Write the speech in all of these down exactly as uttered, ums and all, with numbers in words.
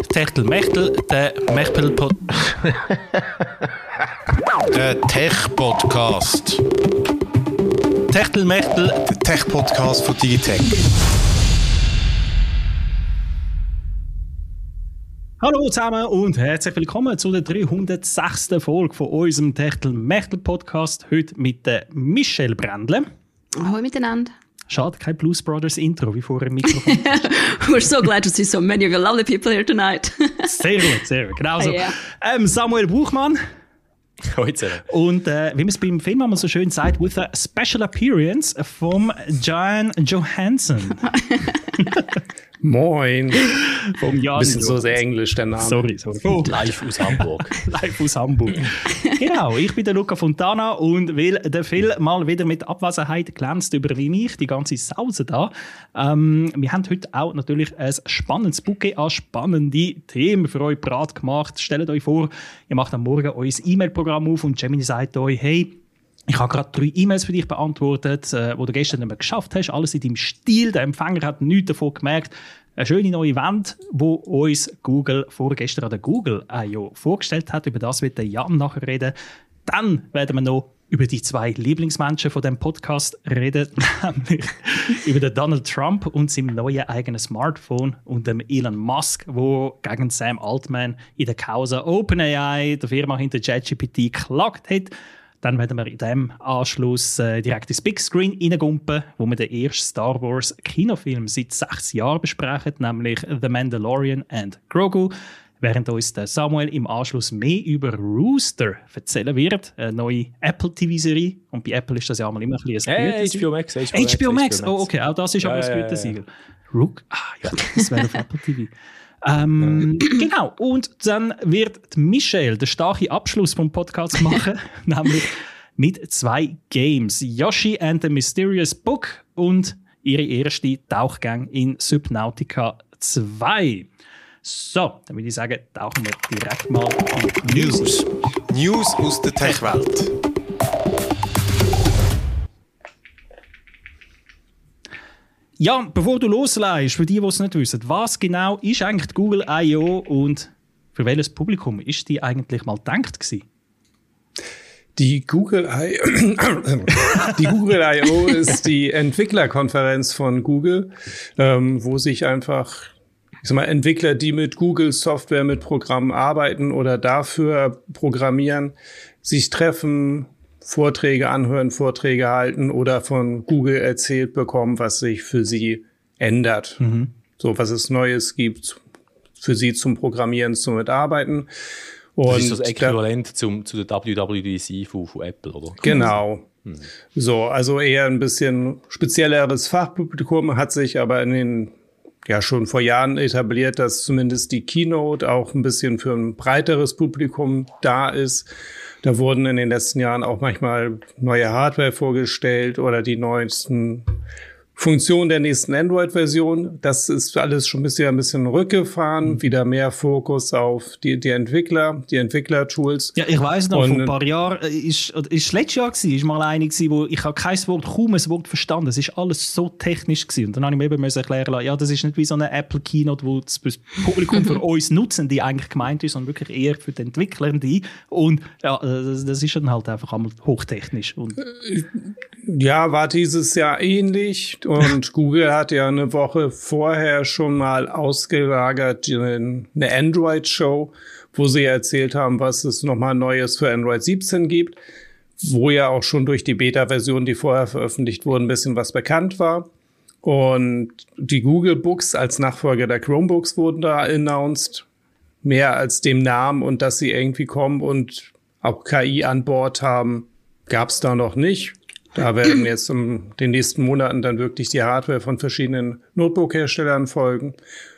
Techtelmechtel, der Mechtel-Pod... Der Tech-Podcast. Techtelmechtel, Der Tech-Podcast von Digitech. Hallo zusammen und herzlich willkommen zu der dreihundertsechsten Folge von unserem Techtelmechtel-Podcast. Heute mit der Michelle Brändle. Hallo miteinander. Schade, kein Blues Brothers Intro wie vorher im Mikrofon. We're so glad to see so many of your lovely people here tonight. Sehr gut, sehr gut. Genau so. Ah, yeah. ähm, Samuel Buchmann. Heute. Und äh, wie man es beim Film immer so schön sagt, with a special appearance vom Jan Johansson. Moin. Vom Jan Bisschen so Johansson. sehr englisch, der Name. Sorry, sorry. Oh. Live aus Hamburg. Live aus Hamburg. Genau, ich bin der Luca Fontana und weil der Phil mal wieder mit Abwesenheit glänzt, übernehme ich die ganze Sause da. Ähm, wir haben heute auch natürlich ein spannendes Bouquet an spannende Themen für euch parat gemacht. Stellt euch vor, ihr macht am Morgen euer E-Mail-Programm auf und Gemini sagt euch, hey, ich habe gerade drei E-Mails für dich beantwortet, äh, die du gestern nicht mehr geschafft hast. Alles in deinem Stil. Der Empfänger hat nichts davon gemerkt. Eine schöne neue Wand, die uns Google vorgestern an der Google I O vorgestellt hat. Über das wird der Jan nachher reden. Dann werden wir noch über die zwei Lieblingsmenschen von dem Podcast reden, nämlich über den Donald Trump und seinem neuen eigenen Smartphone und dem Elon Musk, der gegen Sam Altman in der Causa OpenAI, der Firma hinter ChatGPT, geklagt hat. Dann werden wir in diesem Anschluss äh, direkt ins Big Screen reingumpen, wo wir den ersten Star Wars Kinofilm seit sechs Jahren besprechen, nämlich The Mandalorian and Grogu. Während uns der Samuel im Anschluss mehr über Rooster erzählen wird, eine neue Apple T V-Serie. Und bei Apple ist das ja einmal immer ein bisschen ein Hey, H B O Max. H B O H B O Max, Max. oh okay, auch das ist Ja, aber das ja, gute ja, Siegel. Rook, ah ja, das wäre auf Apple T V. Ähm, genau, und dann wird Michelle den starken Abschluss vom Podcast machen, nämlich mit zwei Games. Yoshi and the Mysterious Book und ihre erste Tauchgang in Subnautica zwei. So, dann würde ich sagen, tauchen wir direkt mal in die News. News aus der Tech-Welt. Ja, bevor du loslegst, für die, die es nicht wissen, was genau ist eigentlich die Google I O und für welches Publikum ist die eigentlich mal gedacht gewesen? Die Google I die Google I O ist die Entwicklerkonferenz von Google, ähm, wo sich einfach ich sag mal, Entwickler, die mit Google Software, mit Programmen arbeiten oder dafür programmieren, sich treffen, Vorträge anhören, Vorträge halten oder von Google erzählt bekommen, was sich für sie ändert. Mhm. So, was es Neues gibt für sie zum Programmieren, zum Mitarbeiten. Und das ist das Äquivalent da, zum, zu der W W D C von, von Apple, oder? Genau. Mhm. So, also eher ein bisschen spezielleres Fachpublikum, hat sich aber in den ja schon vor Jahren etabliert, dass zumindest die Keynote auch ein bisschen für ein breiteres Publikum da ist. Da wurden in den letzten Jahren auch manchmal neue Hardware vorgestellt oder die neuesten Funktionen der nächsten Android-Version. Das ist alles schon bisher ein bisschen rückgefahren. Mhm. Wieder mehr Fokus auf die, die Entwickler, die Entwickler-Tools. Ja, ich weiss noch, und vor ein paar Jahren, ist, ist letztes Jahr gewesen, ist mal eine gewesen, wo ich habe kein Wort, kaum ein Wort verstanden. Es ist alles so technisch gewesen. Und dann habe ich mir eben erklären lassen, ja, das ist nicht wie so eine Apple-Keynote, wo das Publikum für uns Nutzende eigentlich gemeint ist, sondern wirklich eher für die Entwicklenden. Und ja, das, das ist dann halt einfach einmal hochtechnisch. Und ja, war dieses Jahr ähnlich. Und Google hat ja eine Woche vorher schon mal ausgelagert eine Android-Show, wo sie erzählt haben, was es nochmal Neues für Android siebzehn gibt, wo ja auch schon durch die Beta-Version, die vorher veröffentlicht wurden, ein bisschen was bekannt war. Und die Google Books als Nachfolger der Chromebooks wurden da announced, mehr als dem Namen und dass sie irgendwie kommen und auch K I an Bord haben, gab es da noch nicht. Da werden jetzt in den nächsten Monaten dann wirklich die Hardware von verschiedenen Notebook-Herstellern folgen.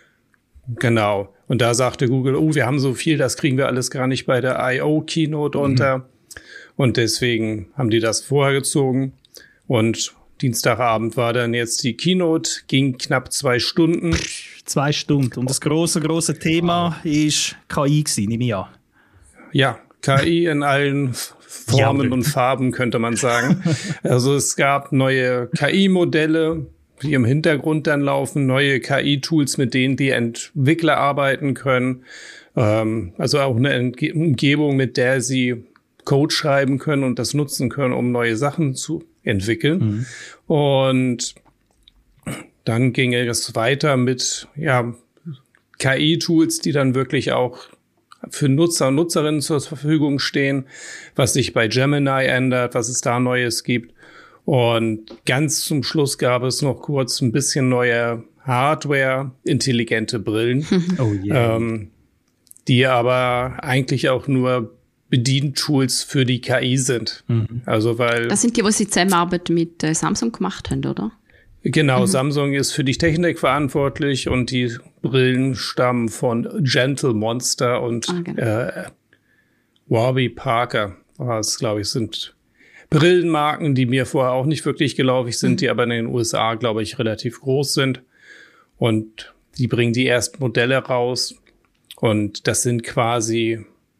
Genau. Und da sagte Google, oh, wir haben so viel, das kriegen wir alles gar nicht bei der I O-Keynote unter. Mhm. Und deswegen haben die das vorgezogen. Und Dienstagabend war dann jetzt die Keynote, ging knapp zwei Stunden. Zwei Stunden. Und das große, große Thema ist K I gewesen, nehme ich an. Ja, K I in allen Formen ja, und Farben, könnte man sagen. Also es gab neue K I-Modelle die im Hintergrund dann laufen, neue K I-Tools, mit denen die Entwickler arbeiten können. Ähm, also auch eine Entge- Umgebung, mit der sie Code schreiben können und das nutzen können, um neue Sachen zu entwickeln. Mhm. Und dann ging es weiter mit ja, K I-Tools, die dann wirklich auch für Nutzer und Nutzerinnen zur Verfügung stehen, was sich bei Gemini ändert, was es da Neues gibt. Und ganz zum Schluss gab es noch kurz ein bisschen neue Hardware, intelligente Brillen, oh yeah. ähm, die aber eigentlich auch nur Bedientools für die K I sind. Mhm. Also weil das sind die, was sie Zusammenarbeit mit äh, Samsung gemacht haben, oder? Genau, mhm. Samsung ist für die Technik verantwortlich und die Brillen stammen von Gentle Monster und ah, genau. äh, Warby Parker. Das, glaube ich, sind Brillenmarken, die mir vorher auch nicht wirklich geläufig sind, mhm. die aber in den U S A, glaube ich, relativ groß sind. Und die bringen die ersten Modelle raus. Und das sind quasi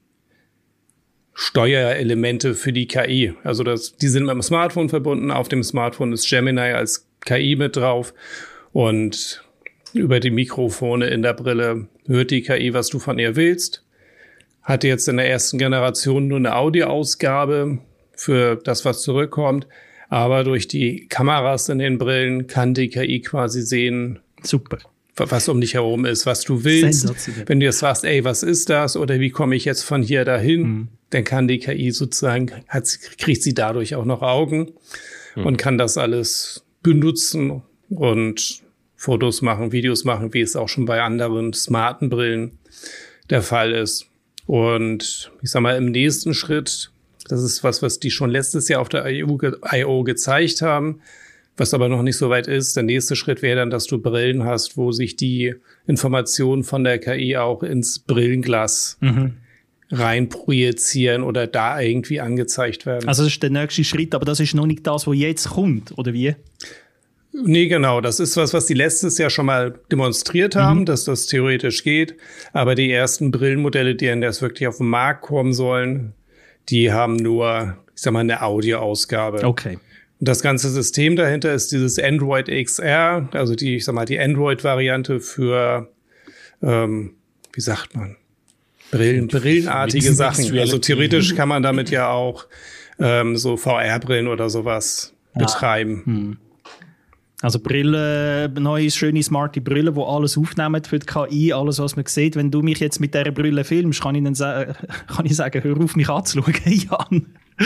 Steuerelemente für die K I. Also das, die sind mit dem Smartphone verbunden. Auf dem Smartphone ist Gemini als K I mit drauf. Und über die Mikrofone in der Brille hört die K I, was du von ihr willst. Hatte jetzt in der ersten Generation nur eine Audioausgabe für das, was zurückkommt. Aber durch die Kameras in den Brillen kann die K I quasi sehen, super, was um dich herum ist, was du willst. Wenn du jetzt fragst, ey, was ist das? Oder wie komme ich jetzt von hier dahin? Mhm. Dann kann die K I sozusagen, hat, kriegt sie dadurch auch noch Augen mhm. und kann das alles benutzen und Fotos machen, Videos machen, wie es auch schon bei anderen smarten Brillen der Fall ist. Und ich sag mal, im nächsten Schritt, das ist was, was die schon letztes Jahr auf der I O gezeigt haben, was aber noch nicht so weit ist. Der nächste Schritt wäre dann, dass du Brillen hast, wo sich die Informationen von der K I auch ins Brillenglas mhm. rein projizieren oder da irgendwie angezeigt werden. Also das ist der nächste Schritt, aber das ist noch nicht das, was jetzt kommt, oder wie? Nee, genau. Das ist was, was die letztes Jahr schon mal demonstriert haben, mhm. dass das theoretisch geht. Aber die ersten Brillenmodelle, die dann erst wirklich auf den Markt kommen sollen, die haben nur, ich sag mal, eine Audioausgabe. Okay. Und das ganze System dahinter ist dieses Android X R, also die, ich sag mal, die Android-Variante für, ähm, wie sagt man, Brillen, brillenartige Sachen. Also theoretisch kann man damit ja auch ähm, so V R-Brillen oder sowas ja. betreiben. Hm. Also Brille, neue, schöne, smarte Brille, die alles aufnehmen für die K I, alles, was man sieht. Wenn du mich jetzt mit dieser Brille filmst, kann ich, dann sa- kann ich sagen, hör auf, mich anzuschauen, Jan.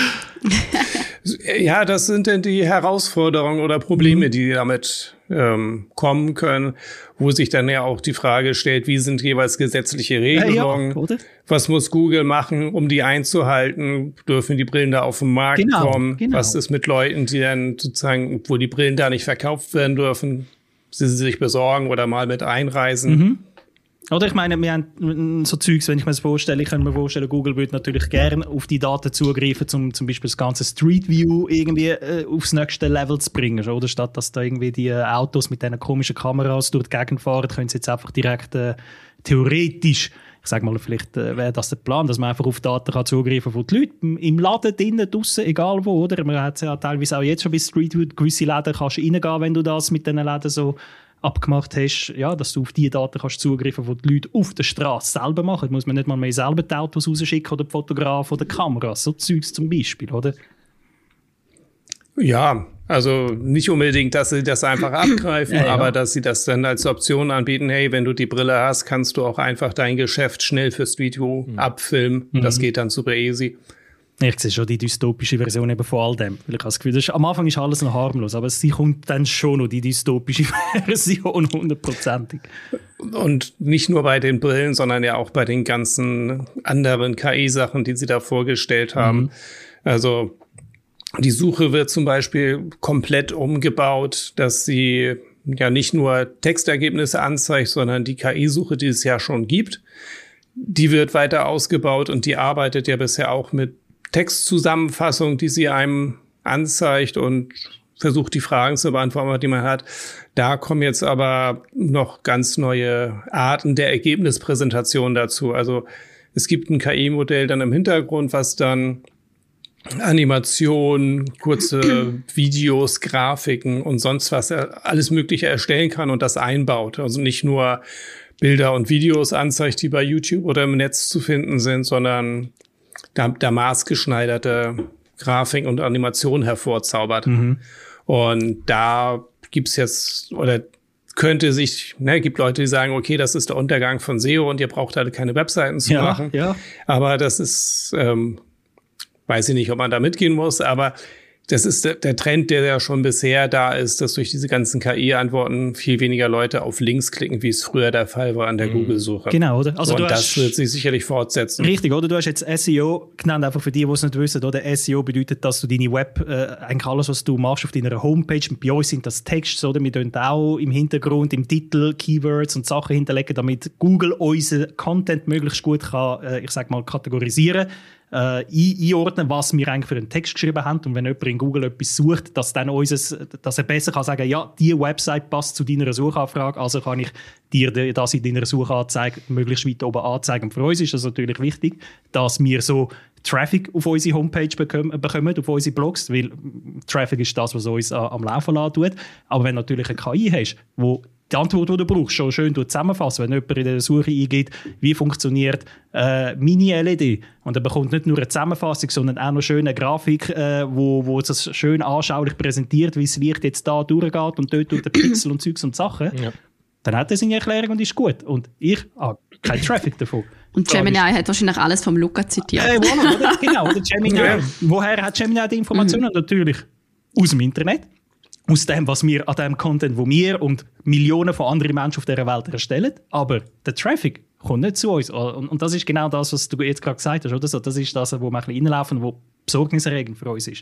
Ja, das sind denn die Herausforderungen oder Probleme, die damit ähm, kommen können, wo sich dann ja auch die Frage stellt, wie sind jeweils gesetzliche Regelungen? Ja, ja, was muss Google machen, um die einzuhalten? Dürfen die Brillen da auf den Markt genau, kommen? Genau. Was ist mit Leuten, die dann sozusagen, wo die Brillen da nicht verkauft werden dürfen, sie sich besorgen oder mal mit einreisen? Mhm. Oder ich meine, wir haben so Zeugs, wenn ich mir das vorstelle, ich kann mir vorstellen, Google würde natürlich gerne auf die Daten zugreifen, um zum Beispiel das ganze Street View irgendwie äh, aufs nächste Level zu bringen. Oder statt dass da irgendwie die Autos mit diesen komischen Kameras durch die Gegend fahren, können sie jetzt einfach direkt äh, theoretisch, ich sage mal, vielleicht äh, wäre das der Plan, dass man einfach auf Daten kann zugreifen von den Leuten im Laden, drinnen, draussen, egal wo, oder? Man hat es ja teilweise auch jetzt schon bei Street View, gewisse Läden kannst du reingehen, wenn du das mit diesen Läden so abgemacht hast, ja, dass du auf diese Daten kannst zugreifen, die die Leute auf der Straße selber machen. Muss man nicht mal mehr selber die Autos rausschicken oder die Fotografen oder die Kameras, so Zeugs zum Beispiel, oder? Ja, also nicht unbedingt, dass sie das einfach abgreifen, ja, ja. aber dass sie das dann als Option anbieten, hey, wenn du die Brille hast, kannst du auch einfach dein Geschäft schnell fürs Video mhm. abfilmen. Mhm. Das geht dann super easy. Ich sehe schon die dystopische Version eben von all dem. Weil ich habe das Gefühl, das ist, am Anfang ist alles noch harmlos, aber sie kommt dann schon noch, die dystopische Version, hundertprozentig. Und nicht nur bei den Brillen, sondern ja auch bei den ganzen anderen K I-Sachen, die sie da vorgestellt haben. Mhm. Also die Suche wird zum Beispiel komplett umgebaut, dass sie ja nicht nur Textergebnisse anzeigt, sondern die K I-Suche, die es ja schon gibt, die wird weiter ausgebaut und die arbeitet ja bisher auch mit Textzusammenfassung, die sie einem anzeigt und versucht, die Fragen zu beantworten, die man hat. Da kommen jetzt aber noch ganz neue Arten der Ergebnispräsentation dazu. Also es gibt ein K I-Modell dann im Hintergrund, was dann Animationen, kurze Videos, Grafiken und sonst was, er alles Mögliche erstellen kann und das einbaut. Also nicht nur Bilder und Videos anzeigt, die bei YouTube oder im Netz zu finden sind, sondern da, da maßgeschneiderte Grafik und Animation hervorzaubert. Mhm. Und da gibt's jetzt, oder könnte sich, ne, gibt Leute, die sagen, okay, das ist der Untergang von S E O und ihr braucht halt keine Webseiten zu ja, machen. Ja. Aber das ist, ähm, weiß ich nicht, ob man da mitgehen muss, aber das ist der, der Trend, der ja schon bisher da ist, dass durch diese ganzen K I-Antworten viel weniger Leute auf Links klicken, wie es früher der Fall war an der mhm. Google-Suche. Genau, oder? Also und du das hast, wird sich sicherlich fortsetzen. Richtig, oder? Du hast jetzt S E O genannt, einfach für die, die es nicht wissen. Oder? S E O bedeutet, dass du deine Web, äh, eigentlich alles, was du machst auf deiner Homepage, und bei uns sind das Texte, oder? Wir tun auch im Hintergrund, im Titel Keywords und Sachen hinterlegen, damit Google unseren Content möglichst gut kann, äh, ich sag mal, kategorisieren Äh, einordnen, was wir eigentlich für einen Text geschrieben haben. Und wenn jemand in Google etwas sucht, dass, dann unseres, dass er besser kann sagen, ja, diese Website passt zu deiner Suchanfrage, also kann ich dir das in deiner Suchanzeige möglichst weit oben anzeigen. Und für uns ist es natürlich wichtig, dass wir so Traffic auf unsere Homepage bekommen, bekommen, auf unsere Blogs, weil Traffic ist das, was uns am Laufen lassen tut. Aber wenn du natürlich eine K I hast, wo die Antwort, die du brauchst, schon schön zusammenfassen. Wenn jemand in der Suche eingibt, wie funktioniert äh, Mini-L E D, und er bekommt nicht nur eine Zusammenfassung, sondern auch noch schöne Grafik, äh, wo, wo das schön anschaulich präsentiert, wie das Licht jetzt da durchgeht und dort durch den Pixel und Zeugs und Sachen, ja. Dann hat er seine Erklärung und ist gut. Und ich habe keinen Traffic davon. Und Gemini hat wahrscheinlich alles vom Luca zitiert. Äh, voilà, oder? Genau, oder Gemini. Ja. Woher hat Gemini die Informationen? Mhm. Natürlich aus dem Internet. Aus dem, was wir an dem Content, wo wir und Millionen von anderen Menschen auf dieser Welt erstellen. Aber der Traffic kommt nicht zu uns. Und, und das ist genau das, was du jetzt gerade gesagt hast. Oder so? Das ist das, wo wir ein bisschen reinlaufen, wo besorgniserregend für uns ist.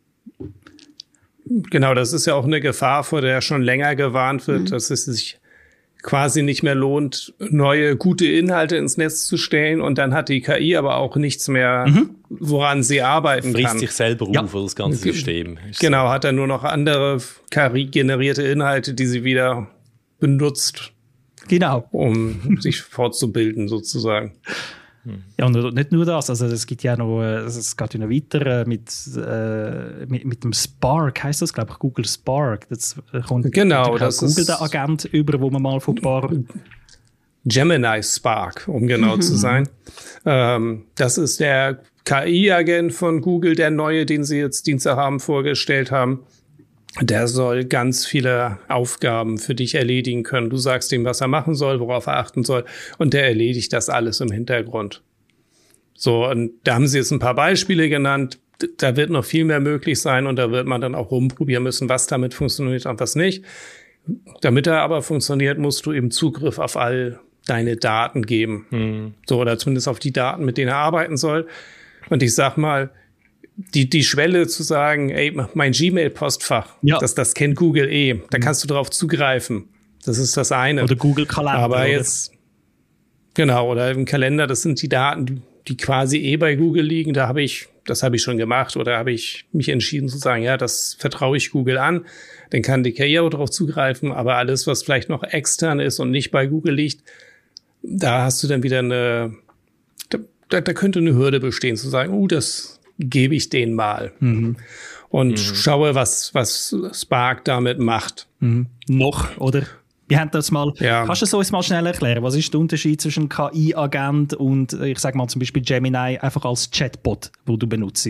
Genau, das ist ja auch eine Gefahr, vor der schon länger gewarnt wird, mhm. dass es sich quasi nicht mehr lohnt, neue, gute Inhalte ins Netz zu stellen. Und dann hat die K I aber auch nichts mehr, mhm. woran sie arbeiten Frisst kann. sich selber ja. auf, das ganze System. Genau, hat dann nur noch andere K I-generierte Inhalte, die sie wieder benutzt, genau. um sich fortzubilden sozusagen. Ja, und nicht nur das, also es gibt ja noch, es geht ja noch weiter mit, äh, mit, mit dem Spark, heisst das, glaube ich, Google Spark. Das kommt genau, das Google ist der Agent über, wo man mal vor ein paar... Gemini Spark, um genau zu sein. Ähm, das ist der K I-Agent von Google, der neue, den sie jetzt Dienstagabend vorgestellt haben. Der soll ganz viele Aufgaben für dich erledigen können. Du sagst ihm, was er machen soll, worauf er achten soll, und der erledigt das alles im Hintergrund. So, und da haben sie jetzt ein paar Beispiele genannt. Da wird noch viel mehr möglich sein, und da wird man dann auch rumprobieren müssen, was damit funktioniert und was nicht. Damit er aber funktioniert, musst du eben Zugriff auf all deine Daten geben. Hm. So, oder zumindest auf die Daten, mit denen er arbeiten soll. Und ich sag mal, Die, die Schwelle zu sagen, ey, mein Gmail-Postfach, ja. das, das kennt Google eh, da kannst du drauf zugreifen. Das ist das eine. Oder Google-Kalender. Aber oder? jetzt, genau, oder im Kalender, das sind die Daten, die quasi eh bei Google liegen. Da habe ich, das habe ich schon gemacht, oder habe ich mich entschieden zu sagen, ja, das vertraue ich Google an. Dann kann die K I auch darauf zugreifen. Aber alles, was vielleicht noch extern ist und nicht bei Google liegt, da hast du dann wieder eine, da, da könnte eine Hürde bestehen, zu sagen, oh, das gebe ich denen mal. Mhm. Und mhm. schaue, was, was Spark damit macht. Mhm. Noch, oder? Wir haben das mal, ja. Kannst du es uns mal schnell erklären? Was ist der Unterschied zwischen K I-Agent und, ich sage mal zum Beispiel Gemini, einfach als Chatbot, wo du benutzt?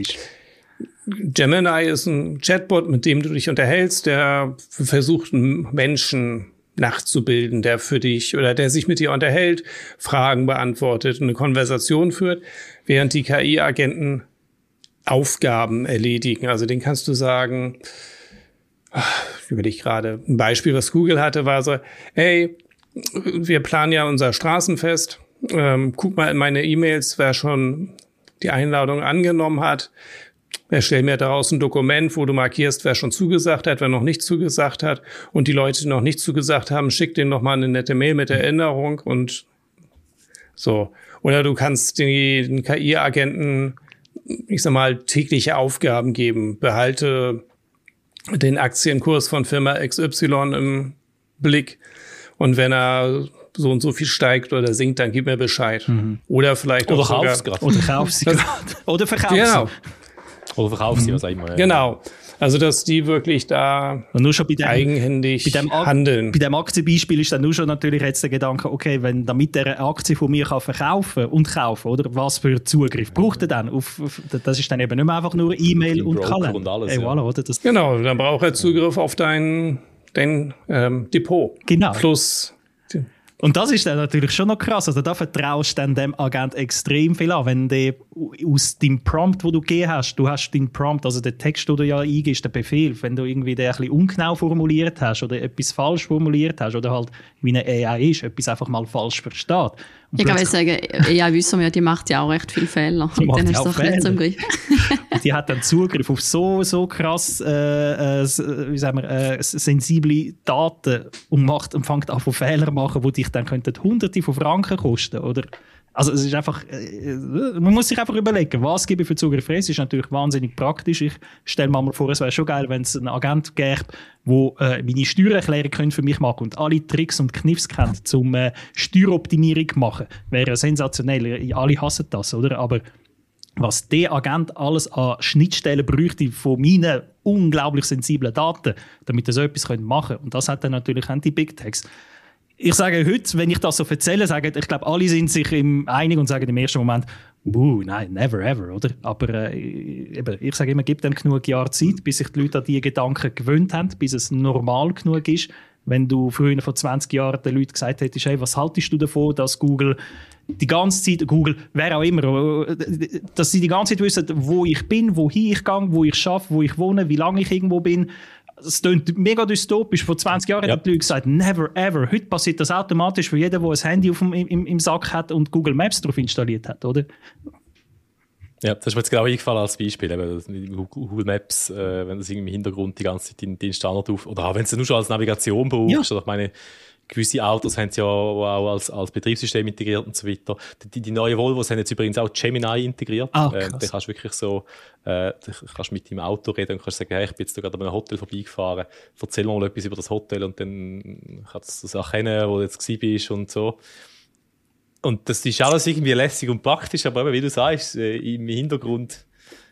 Gemini ist ein Chatbot, mit dem du dich unterhältst, der versucht, einen Menschen nachzubilden, der für dich oder der sich mit dir unterhält, Fragen beantwortet, eine Konversation führt, während die K I-Agenten Aufgaben erledigen. Also den kannst du sagen, ich überlege gerade, ein Beispiel, was Google hatte, war so, hey, wir planen ja unser Straßenfest, ähm, guck mal in meine E-Mails, wer schon die Einladung angenommen hat, erstell mir daraus ein Dokument, wo du markierst, wer schon zugesagt hat, wer noch nicht zugesagt hat, und die Leute, die noch nicht zugesagt haben, schick denen noch mal eine nette Mail mit Erinnerung und so. Oder du kannst die, den K I-Agenten, ich sag mal, tägliche Aufgaben geben. Behalte den Aktienkurs von Firma X Y im Blick, und wenn er so und so viel steigt oder sinkt, dann gib mir Bescheid. Mhm. Oder vielleicht oder auch sogar... Grad. Oder kauf sie gerade. Oder verkauf genau. Oder verkauft sie, was auch immer. Genau. Also, dass die wirklich da und nur schon bei dem, eigenhändig bei dem Ak- handeln. Bei dem Aktienbeispiel ist dann nur schon natürlich jetzt der Gedanke, okay, wenn damit der eine Aktie von mir kann verkaufen und kaufen, oder was für Zugriff braucht er dann? Auf, auf, das ist dann eben nicht mehr einfach nur E-Mail und Broker Kalender. und alles, Ey, ja. voilà, oder? Das, Genau, dann braucht er Zugriff auf dein, dein ähm, Depot. Genau. Plus. Und das ist dann natürlich schon noch krass. Also da vertraust du dann dem Agent extrem viel an. Wenn der aus deinem Prompt, den du gegeben hast, du hast deinen Prompt, also den Text, den du ja eingibst, den Befehl, wenn du irgendwie den ein bisschen ungenau formuliert hast oder etwas falsch formuliert hast oder halt, wie eine A I ist, etwas einfach mal falsch versteht. Und Ich kann plötzlich- sagen, ja, wissen wir ja, die macht ja auch recht viele Fehler. Die Und macht dann ja hast du auch doch nicht zum Fehler. Griff. die hat dann Zugriff auf so, so krass äh, äh, s- wie sagen wir, äh, s- sensible Daten und, macht, und fängt an von Fehler machen, die dich dann könnten Hunderte von Franken kosten, oder? Also es ist einfach, äh, man muss sich einfach überlegen, was gebe ich für Zugriff frei. Es ist natürlich wahnsinnig praktisch. Ich stelle mir mal vor, es wäre schon geil, wenn es einen Agent gäbe, der äh, meine Steuererklärung könnte für mich machen und alle Tricks und Kniffs kennt, um äh, Steueroptimierung zu machen. Wäre sensationell. Alle hassen das, oder? Aber was der Agent alles an Schnittstellen bräuchte von meinen unglaublich sensiblen Daten, damit er so etwas machen könnte. Und das hat dann natürlich auch die Big Techs. Ich sage heute, wenn ich das so erzähle, sage ich, ich glaube, alle sind sich im einig und sagen im ersten Moment, uh, nein, never ever, oder? Aber äh, eben, ich sage immer, gib dem genug Jahre Zeit, bis sich die Leute an diese Gedanken gewöhnt haben, bis es normal genug ist. Wenn du früher vor zwanzig Jahren den Leuten gesagt hättest, hey, was haltest du davon, dass Google die ganze Zeit, Google, wer auch immer, dass sie die ganze Zeit wissen, wo ich bin, wohin ich gehe, wo ich arbeite, wo ich wohne, wie lange ich irgendwo bin. Es klingt mega dystopisch. Vor zwanzig Jahren Ja. haben die Leute gesagt, never ever. Heute passiert das automatisch für jeden, der ein Handy auf dem, im, im Sack hat und Google Maps drauf installiert hat, oder? Ja, das ist mir jetzt genau eingefallen als Beispiel. Eben, das mit Google Maps, äh, wenn das irgendwie im Hintergrund die ganze Zeit den, den Standard auf, oder auch wenn du es nur schon als Navigation brauchst, Ja. oder ich meine, gewisse Autos haben es ja auch als, als Betriebssystem integriert und so weiter. Die, die neuen Volvos haben jetzt übrigens auch Gemini integriert. Ah, ähm, krass. da kannst du wirklich so, äh, da kannst mit deinem Auto reden und kannst sagen, hey, ich bin jetzt gerade an einem Hotel vorbeigefahren, erzähl mal etwas über das Hotel und dann kannst du das erkennen, wo du jetzt gewesen bist und so. Und das ist alles irgendwie lässig und praktisch, aber eben, wie du sagst, äh, im Hintergrund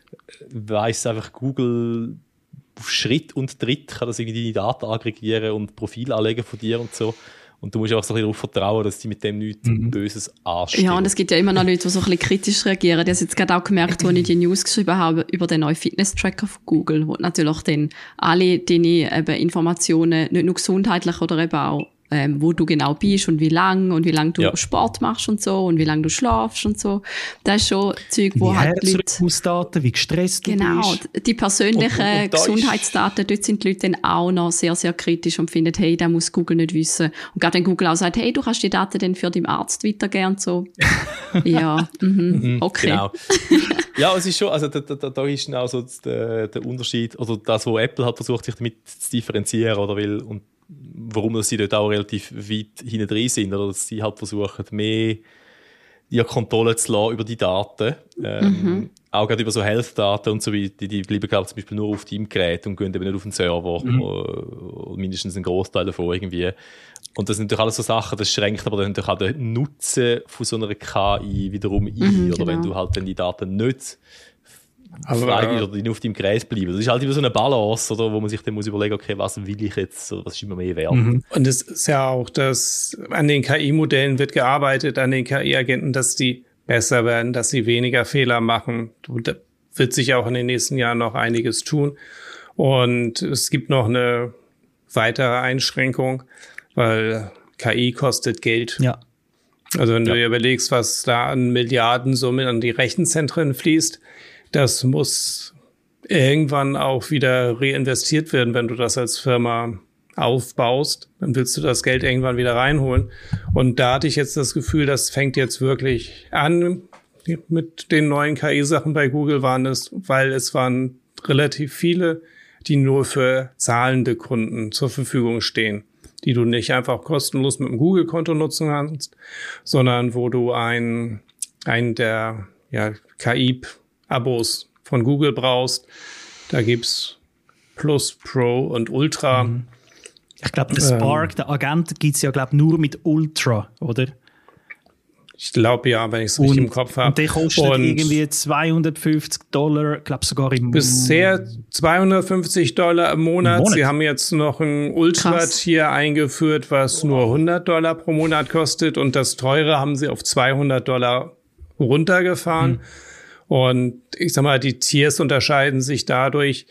weiss einfach Google auf Schritt und Tritt, kann das irgendwie deine Daten aggregieren und Profile anlegen von dir und so. Und du musst einfach so ein bisschen darauf vertrauen, dass die mit dem nichts Mhm. Böses anstellen. Ja, und es gibt ja immer noch Leute, die so ein bisschen kritisch reagieren. Ich habe jetzt gerade auch gemerkt, als ich die News geschrieben habe über den neuen Fitness-Tracker von Google, wo natürlich dann alle deine eben Informationen, nicht nur gesundheitlich oder eben auch, ähm, wo du genau bist und wie lang und wie lange du Ja. Sport machst und so und wie lange du schlafst und so. Das ist schon Zeug, wo Wie halt die Leute... Herzrhythmusdaten, wie gestresst du Genau, bist. die persönlichen Und- und- und da ist- Gesundheitsdaten, dort sind die Leute dann auch noch sehr, sehr kritisch und finden, hey, da muss Google nicht wissen. Und gerade wenn Google auch sagt, hey, du kannst die Daten dann für deinen Arzt weitergeben und so. Ja, mhm, okay. Genau. Ja, es ist schon, also da, da, da ist dann auch so der, der Unterschied, oder das, wo Apple hat versucht, sich damit zu differenzieren, oder will, und warum sie dort auch relativ weit hinten drin sind, oder dass sie halt versuchen, mehr die Kontrolle zu lassen über die Daten. Ähm, Mhm. Auch gerade über so Health-Daten und so weiter, die, die bleiben, glaube ich, zum Beispiel nur auf deinem Gerät und gehen eben nicht auf den Server, Mhm. oder mindestens einen Großteil davon irgendwie. Und das sind natürlich alles so Sachen, das schränkt aber dann natürlich auch den Nutzen von so einer K I wiederum ein, Mhm, oder genau. wenn du halt dann die Daten nicht Aber- frei- oder die nur auf deinem Gerät bleiben. Das ist halt immer so eine Balance, oder, wo man sich dann muss überlegen, okay, was will ich jetzt, oder was ist immer mehr wert. Mhm. Und es ist ja auch, dass an den K I-Modellen wird gearbeitet, an den K I-Agenten, dass die besser werden, dass sie weniger Fehler machen. Und da wird sich auch in den nächsten Jahren noch einiges tun. Und es gibt noch eine weitere Einschränkung, weil K I kostet Geld. Ja. Also wenn du Ja. dir überlegst, was da an Milliardensummen an die Rechenzentren fließt, das muss irgendwann auch wieder reinvestiert werden, wenn du das als Firma aufbaust. Dann willst du das Geld irgendwann wieder reinholen. Und da hatte ich jetzt das Gefühl, das fängt jetzt wirklich an mit den neuen K I-Sachen bei Google waren es, weil es waren relativ viele, die nur für zahlende Kunden zur Verfügung stehen, die du nicht einfach kostenlos mit dem Google-Konto nutzen kannst, sondern wo du ein, ein der ja, K I-Abos von Google brauchst. Da gibt's Plus, Pro und Ultra. Mhm. Ich glaube, der Spark, der Agent, gibt es ja glaub, nur mit Ultra, oder? Ich glaube ja, wenn ich es richtig im Kopf habe. Und der kostet und irgendwie zweihundertfünfzig Dollar, glaube sogar im bisher zweihundertfünfzig Dollar im Monat. Im Monat. Sie haben jetzt noch ein Ultra-Tier eingeführt, was nur hundert Dollar pro Monat kostet. Und das teure haben sie auf zweihundert Dollar runtergefahren. Hm. Und ich sag mal, die Tiers unterscheiden sich dadurch,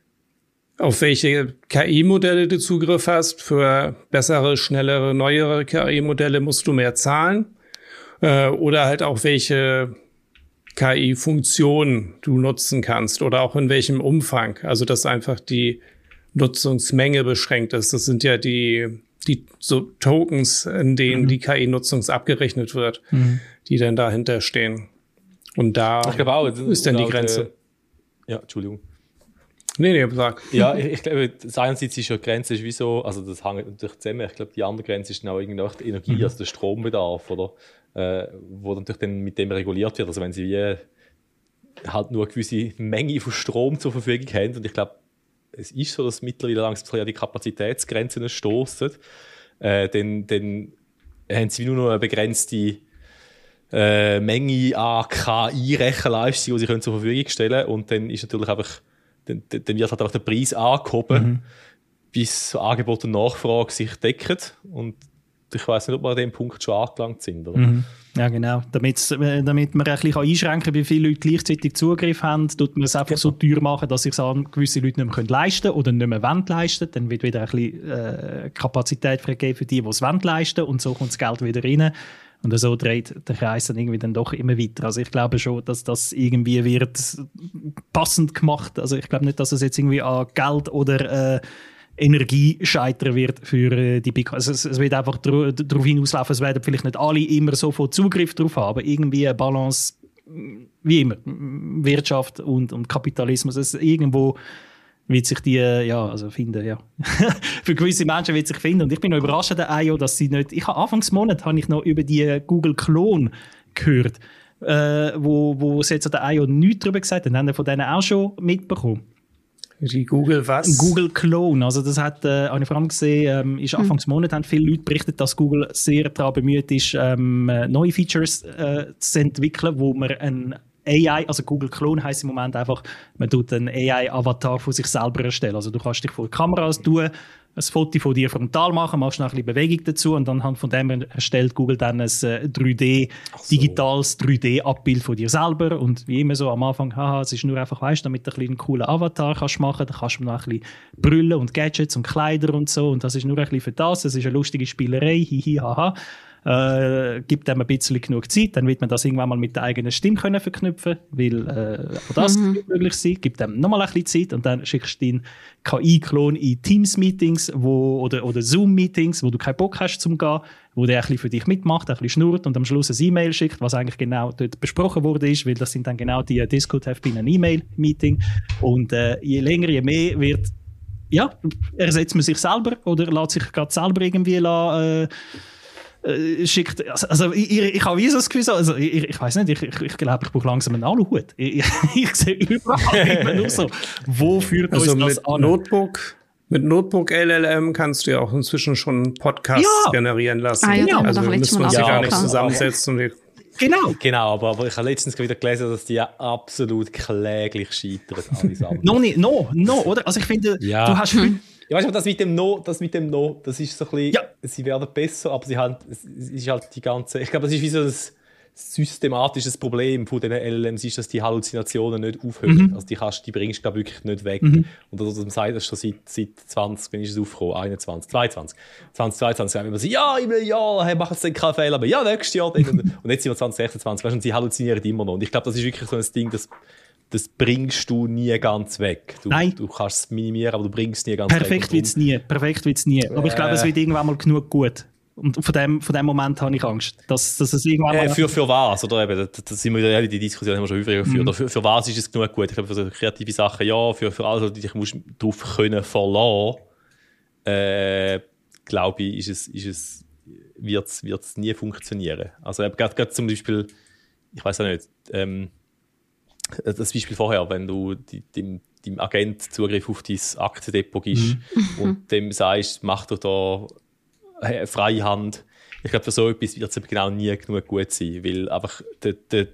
auf welche K I-Modelle du Zugriff hast. Für bessere, schnellere, neuere K I-Modelle musst du mehr zahlen. Äh, oder halt auch welche K I-Funktionen du nutzen kannst oder auch in welchem Umfang. Also dass einfach die Nutzungsmenge beschränkt ist. Das sind ja die, die so Tokens, in denen mhm. die K I-Nutzung abgerechnet wird, mhm. die dann dahinter stehen. Und da ich glaube auch, ist dann die Grenze. Äh, ja, Entschuldigung. Nee, nee, sag. Ja, ich, ich glaube, das einerseits ist ja die Grenze ist wie so, also das hängt natürlich zusammen. Ich glaube, die andere Grenze ist dann auch irgendwie die Energie, mhm. also der Strombedarf, oder? Äh, wo natürlich dann mit dem reguliert wird. Also wenn sie wie halt nur eine gewisse Menge von Strom zur Verfügung haben, und ich glaube, es ist so, dass mittlerweile langsam an die Kapazitätsgrenzen stoßen, äh, dann, dann haben sie nur noch eine begrenzte äh, Menge an K I-Rechenleistung, die sie können zur Verfügung stellen können, und dann ist natürlich einfach Dann, dann wird halt auch der Preis angehoben, mhm. bis Angebot und Nachfrage sich decken. Und ich weiss nicht, ob wir an dem Punkt schon angelangt sind. Oder? Mhm. Ja, genau. Damit, damit man ein bisschen einschränken kann, wie viele Leute gleichzeitig Zugriff haben, tut man es einfach genau. so teuer machen, dass sich gewisse Leute nicht mehr leisten können oder nicht mehr wollen leisten. Dann wird wieder ein bisschen äh, Kapazität freigegeben für die, die es wollen leisten, und so kommt das Geld wieder rein. Und so dreht der Kreis dann irgendwie dann doch immer weiter. Also ich glaube schon, dass das irgendwie wird passend gemacht. Also ich glaube nicht, dass es jetzt irgendwie an Geld oder äh, Energie scheitern wird für äh, die Big. Also es, es wird einfach dr- darauf hinauslaufen, es werden vielleicht nicht alle immer sofort Zugriff darauf haben, aber irgendwie eine Balance, wie immer, Wirtschaft und, und Kapitalismus, es irgendwo wird sich die, ja, also finden, ja. Für gewisse Menschen wird sich finden. Und ich bin noch überrascht an der I O, dass sie nicht, ich habe Anfangs Monat habe ich noch über die Google Clone gehört, äh, wo, wo sie jetzt an der I O nichts darüber gesagt haben. Haben wir von denen auch schon mitbekommen? Die Google was? Google Clone. Also das hat, äh, habe ich vor allem gesehen, ähm, ist Anfangs Monat haben viele Leute berichtet, dass Google sehr daran bemüht ist, ähm, neue Features äh, zu entwickeln, wo man ein A I, also Google Clone heisst im Moment einfach, man tut einen A I-Avatar von sich selber erstellen. Also du kannst dich vor die Kameras tun, ein Foto von dir frontal machen, machst noch ein bisschen Bewegung dazu, und anhand von dem erstellt Google dann ein drei D, so. digitales drei D-Abbild von dir selber. Und wie immer so am Anfang, haha, es ist nur einfach, weißt du, damit du ein bisschen einen coolen Avatar kannst machen, dann kannst du noch ein bisschen Brüllen und Gadgets und Kleider und so, und das ist nur ein bisschen für das, es ist eine lustige Spielerei, hihi, haha. Äh, gibt dem ein bisschen genug Zeit, dann wird man das irgendwann mal mit der eigenen Stimme können verknüpfen, weil äh, auch das mhm. wird möglich sein. Gibt dem nochmal ein bisschen Zeit, und dann schickst du deinen K I-Klon in Teams-Meetings wo, oder, oder Zoom-Meetings, wo du keinen Bock hast zum gehen, wo der ein bisschen für dich mitmacht, ein bisschen schnurrt und am Schluss ein E-Mail schickt, was eigentlich genau dort besprochen wurde, ist, weil das sind dann genau die Discord have been ein E-Mail-Meeting, und äh, je länger, je mehr wird, ja, ersetzt man sich selber oder lässt sich gerade selber irgendwie lassen, äh, schickt, also, also ich, ich habe wie so das Gefühl, also ich, ich weiß nicht, ich, ich, ich glaube, ich brauche langsam einen Aluhut. Ich, ich, ich sehe überall immer nur so, wo führt also uns das mit an? Notebook, mit Notebook L L M kannst du ja auch inzwischen schon Podcasts ja. generieren lassen. Ah, ja, ja. Also müssen wir uns ja, gar nicht klar. zusammensetzen. Und Genau. Genau, aber, aber ich habe letztens wieder gelesen, dass die ja absolut kläglich scheitern. Allesamt. no, nicht, no, no, oder? Also ich finde, ja. du hast hm. Ja, weißt du, das mit dem No, das mit dem No, das ist so ein bisschen, ja. sie werden besser, aber sie haben, es ist halt die ganze, ich glaube, das ist wie so ein systematisches Problem von den L L Ms, ist, dass die Halluzinationen nicht aufhören. Mhm. Also die kannst, die bringst du, glaube ich, wirklich nicht weg. Mhm. Und das, das sagt das schon seit, seit zwanzig, wenn ich es aufkomme, einundzwanzig, zweiundzwanzig, zwanzig zweiundzwanzig, sagen wir immer so, ja, im Jahr, hey, mach jetzt dann keinen Fehler mehr, ja, nächstes Jahr. Und, und jetzt sind wir zwanzig sechsundzwanzig, weißt du, und sie halluzinieren immer noch. Und ich glaube, das ist wirklich so ein Ding, das das bringst du nie ganz weg. Du, Nein. du kannst es minimieren, aber du bringst es nie ganz Perfekt weg. wird es nie. Perfekt wird es nie. Aber ich glaube, es wird irgendwann mal genug gut. Und von dem, von dem Moment habe ich Angst, dass, dass es irgendwann mal... Äh, für, für was? Oder eben, das, das sind wir wieder, die Diskussion haben wir schon häufiger geführt. Mhm. Für, für was ist es genug gut? Ich glaube, für so kreative Sachen ja, für, für alles, die dich musst darauf können verlassen, äh, glaube ich, ist es, ist es, wird es nie funktionieren. Also gerade, gerade zum Beispiel, ich weiß auch nicht, ähm, das Beispiel vorher, wenn du die, dem, dem Agent Zugriff auf dein Aktiendepot gibst mhm. und dem sagst, mach doch da freie Hand, Ich glaube, für so etwas wird es genau nie genug gut sein, weil einfach der, der,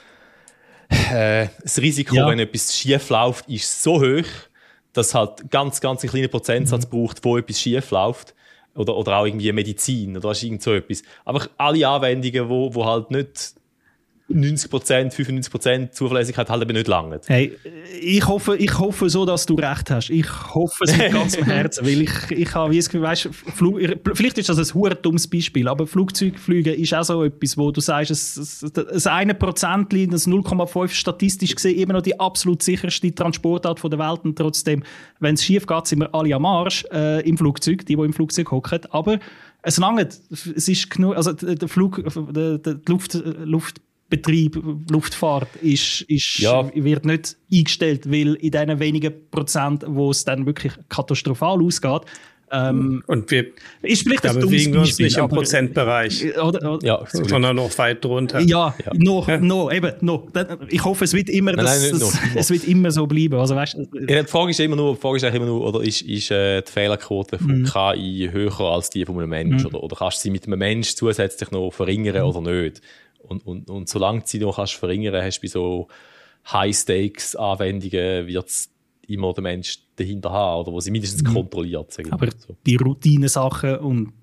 äh, das Risiko, ja. wenn etwas schief läuft, ist so hoch, dass es halt ganz, ganz einen kleinen Prozentsatz mhm. braucht, wo etwas schief läuft. Oder, oder auch irgendwie Medizin oder irgend so etwas. Einfach alle Anwendungen, wo, wo halt nicht neunzig Prozent, fünfundneunzig Prozent Zuverlässigkeit halt eben nicht lange. Hey, ich hoffe, ich hoffe so, dass du recht hast. Ich hoffe es mit ganzem Herzen, weil ich, ich habe wie das Gefühl, weißt, Flug, vielleicht ist das ein hure dummes Beispiel, aber Flugzeugfliegen ist auch so etwas, wo du sagst, es, es, das eine Prozent, das null Komma fünf statistisch gesehen immer noch die absolut sicherste Transportart der Welt und trotzdem, wenn es schief geht, sind wir alle am Arsch äh, im Flugzeug, die, die im Flugzeug hocken, aber es langt, es ist genug, also der Flug, der, der Luft, Luft Betrieb, Luftfahrt ist, ist, ja. wird nicht eingestellt, weil in diesen wenigen Prozent, wo es dann wirklich katastrophal ausgeht, ähm, und wir ist vielleicht da ein bewegen wir uns Beispiel, nicht im aber, Prozentbereich, oder, oder, ja, sondern noch weit drunter. Ja, ja. noch, noch, eben, noch. Ich hoffe, es wird immer, nein, das, nein, das, noch, es wird immer so bleiben. Also, weißt, ja, die Frage ist immer nur, die Frage ist eigentlich immer nur, oder ist, ist äh, die Fehlerquote von mhm. K I höher als die von einem Mensch? Mhm. Oder, oder kannst du sie mit einem Mensch zusätzlich noch verringern mhm. oder nicht? Und, und, und solange du sie noch kannst verringern, hast du bei so High-Stakes-Anwendungen wird es immer der Mensch dahinter haben, oder wo sie mindestens mhm. kontrolliert. Aber so. die Routine-Sachen und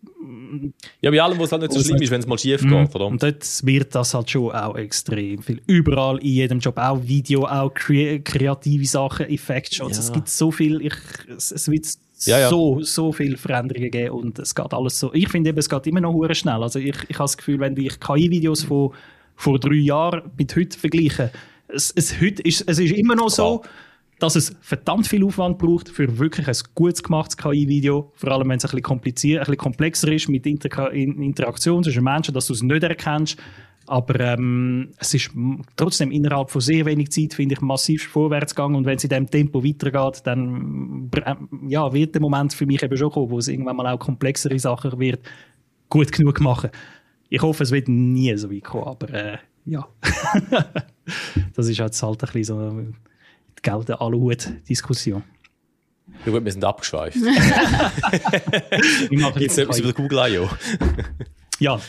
ja, bei allem, was halt nicht so schlimm ist, wenn es mal schief geht, mhm. oder? Und dort wird das halt schon auch extrem viel. Überall, in jedem Job, auch Video, auch kre- kreative Sachen, Effektshots. Ja. Es gibt so viel, ich, es, es wird ja, ja. so, so viele Veränderungen geben und es geht alles so. Ich finde eben, es geht immer noch hure schnell. Also ich, ich habe das Gefühl, wenn ich K I-Videos von vor drei Jahren mit heute vergleiche, es, es, heute ist, es ist immer noch so, dass es verdammt viel Aufwand braucht für wirklich ein gut gemachtes K I-Video, vor allem wenn es ein bisschen kompliziert, ein bisschen komplexer ist mit Inter- in Interaktion zwischen Menschen, dass du es nicht erkennst. Aber ähm, es ist trotzdem innerhalb von sehr wenig Zeit, finde ich, massiv vorwärts gegangen. Und wenn es in diesem Tempo weitergeht, dann ja, wird der Moment für mich eben schon kommen, wo es irgendwann mal auch komplexere Sachen wird gut genug machen. Ich hoffe, es wird nie so weit kommen, aber äh, ja. Das ist jetzt halt ein bisschen so die gelbe Aluhut-Diskussion. Ja gut, wir sind abgeschweift. Ich mache jetzt etwas über Google I O. Ja.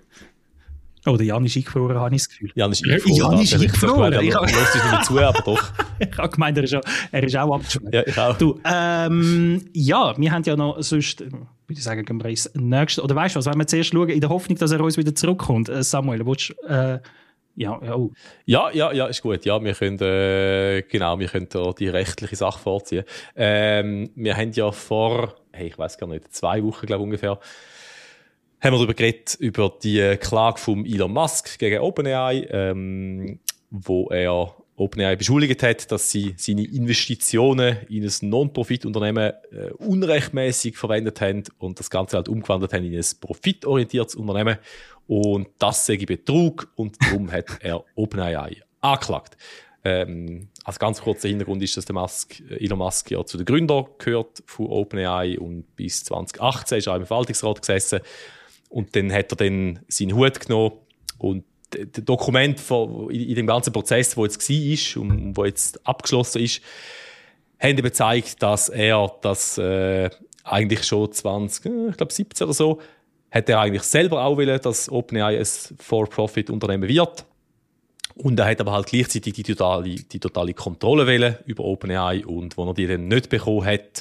Oh, der Jan ist eingefroren, habe ich das Gefühl. Jan ist eingefroren. Jan ist eingefroren. Ich habe nicht mehr zu, aber doch. Ich habe gemeint, er ist auch, er ist auch abgeschweift. Ja, ich auch. Du, ähm, ja, wir haben ja noch sonst, würde ich sagen, gehen wir ins nächste. Oder weißt du was, wenn wir zuerst schauen, in der Hoffnung, dass er uns wieder zurückkommt. Samuel, willst du, äh, ja, ja, oh. ja, ja, ja, ist gut. Ja, wir können, äh, genau, wir können da die rechtliche Sache vorziehen. Ähm, wir haben ja vor, hey, ich weiß gar nicht, zwei Wochen, glaube ich, ungefähr, haben wir darüber geredet, über die Klage von Elon Musk gegen OpenAI, ähm, wo er OpenAI beschuldigt hat, dass sie seine Investitionen in ein Non-Profit-Unternehmen äh, unrechtmäßig verwendet haben und das Ganze halt umgewandelt haben in ein profitorientiertes Unternehmen. Und das sei Betrug und darum hat er OpenAI angeklagt. Ähm, als ganz kurzer Hintergrund ist, dass der Musk, Elon Musk ja zu den Gründern gehört von OpenAI und bis zwanzig achtzehn ist er im Verwaltungsrat gesessen. Und dann hat er dann seinen Hut genommen und das Dokument von, in, in dem ganzen Prozess, wo jetzt war und wo jetzt abgeschlossen ist, haben eben gezeigt, dass er das äh, eigentlich schon zwanzig, ich glaube siebzehn oder so, hat er eigentlich selber auch wollen, dass OpenAI ein For-Profit-Unternehmen wird. Und er hat aber halt gleichzeitig die totale, die totale Kontrolle wollen über OpenAI und als er die dann nicht bekommen hat,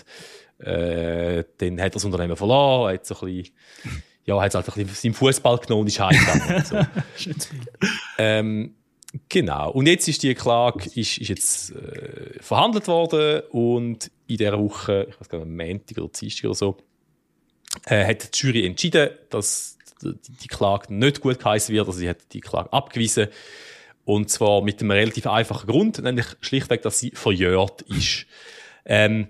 äh, dann hat er das Unternehmen verloren, hat so ein bisschen ja, hat halt ein bisschen seinen Fußball genommen und ist heimgegangen. So. Schönes Bild. Ähm, genau. Und jetzt ist die Klage ist, ist jetzt äh, verhandelt worden und in dieser Woche, ich weiß gar nicht, Montag oder Dienstag oder so, äh, hat die Jury entschieden, dass die, die Klage nicht gut geheißen wird. Also sie hat die Klage abgewiesen. Und zwar mit einem relativ einfachen Grund, nämlich schlichtweg, dass sie verjährt ist. Ähm,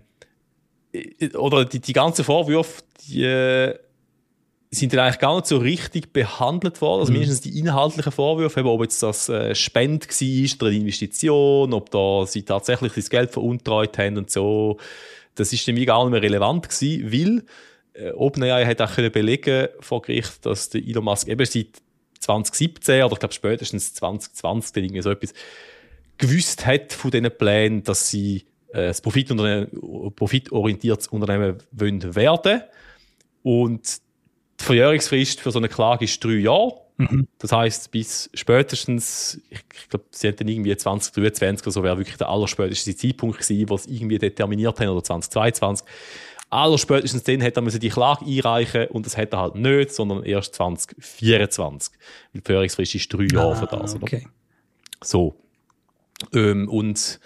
oder die, die ganzen Vorwürfe, die äh, sind dann eigentlich gar nicht so richtig behandelt worden. Also mindestens die inhaltlichen Vorwürfe, ob jetzt das äh, Spend war oder eine Investition, ob da sie tatsächlich das Geld veruntreut haben und so. Das ist nämlich gar nicht mehr relevant gewesen, weil äh, OpenAI hat auch können belegen vor Gericht, dass der Elon Musk eben seit zwanzig siebzehn oder ich glaube spätestens zwanzig zwanzig irgendwie so etwas gewusst hat von diesen Plänen, dass sie äh, ein profitorientiertes Unternehmen wollen werden. Und Die Verjährungsfrist für so eine Klage ist drei Jahre. Mhm. Das heisst, bis spätestens, ich, ich glaube, sie hatten irgendwie zwanzig dreiundzwanzig oder so, wäre wirklich der allerspätesteste Zeitpunkt gewesen, wo sie irgendwie determiniert haben, oder zwanzig zweiundzwanzig. Allerspätestens dann hätte man die Klage einreichen und das hätte er halt nicht, sondern erst zwanzig vierundzwanzig. Weil die Verjährungsfrist ist drei Jahre für das. Oder? Okay. So. Ähm, und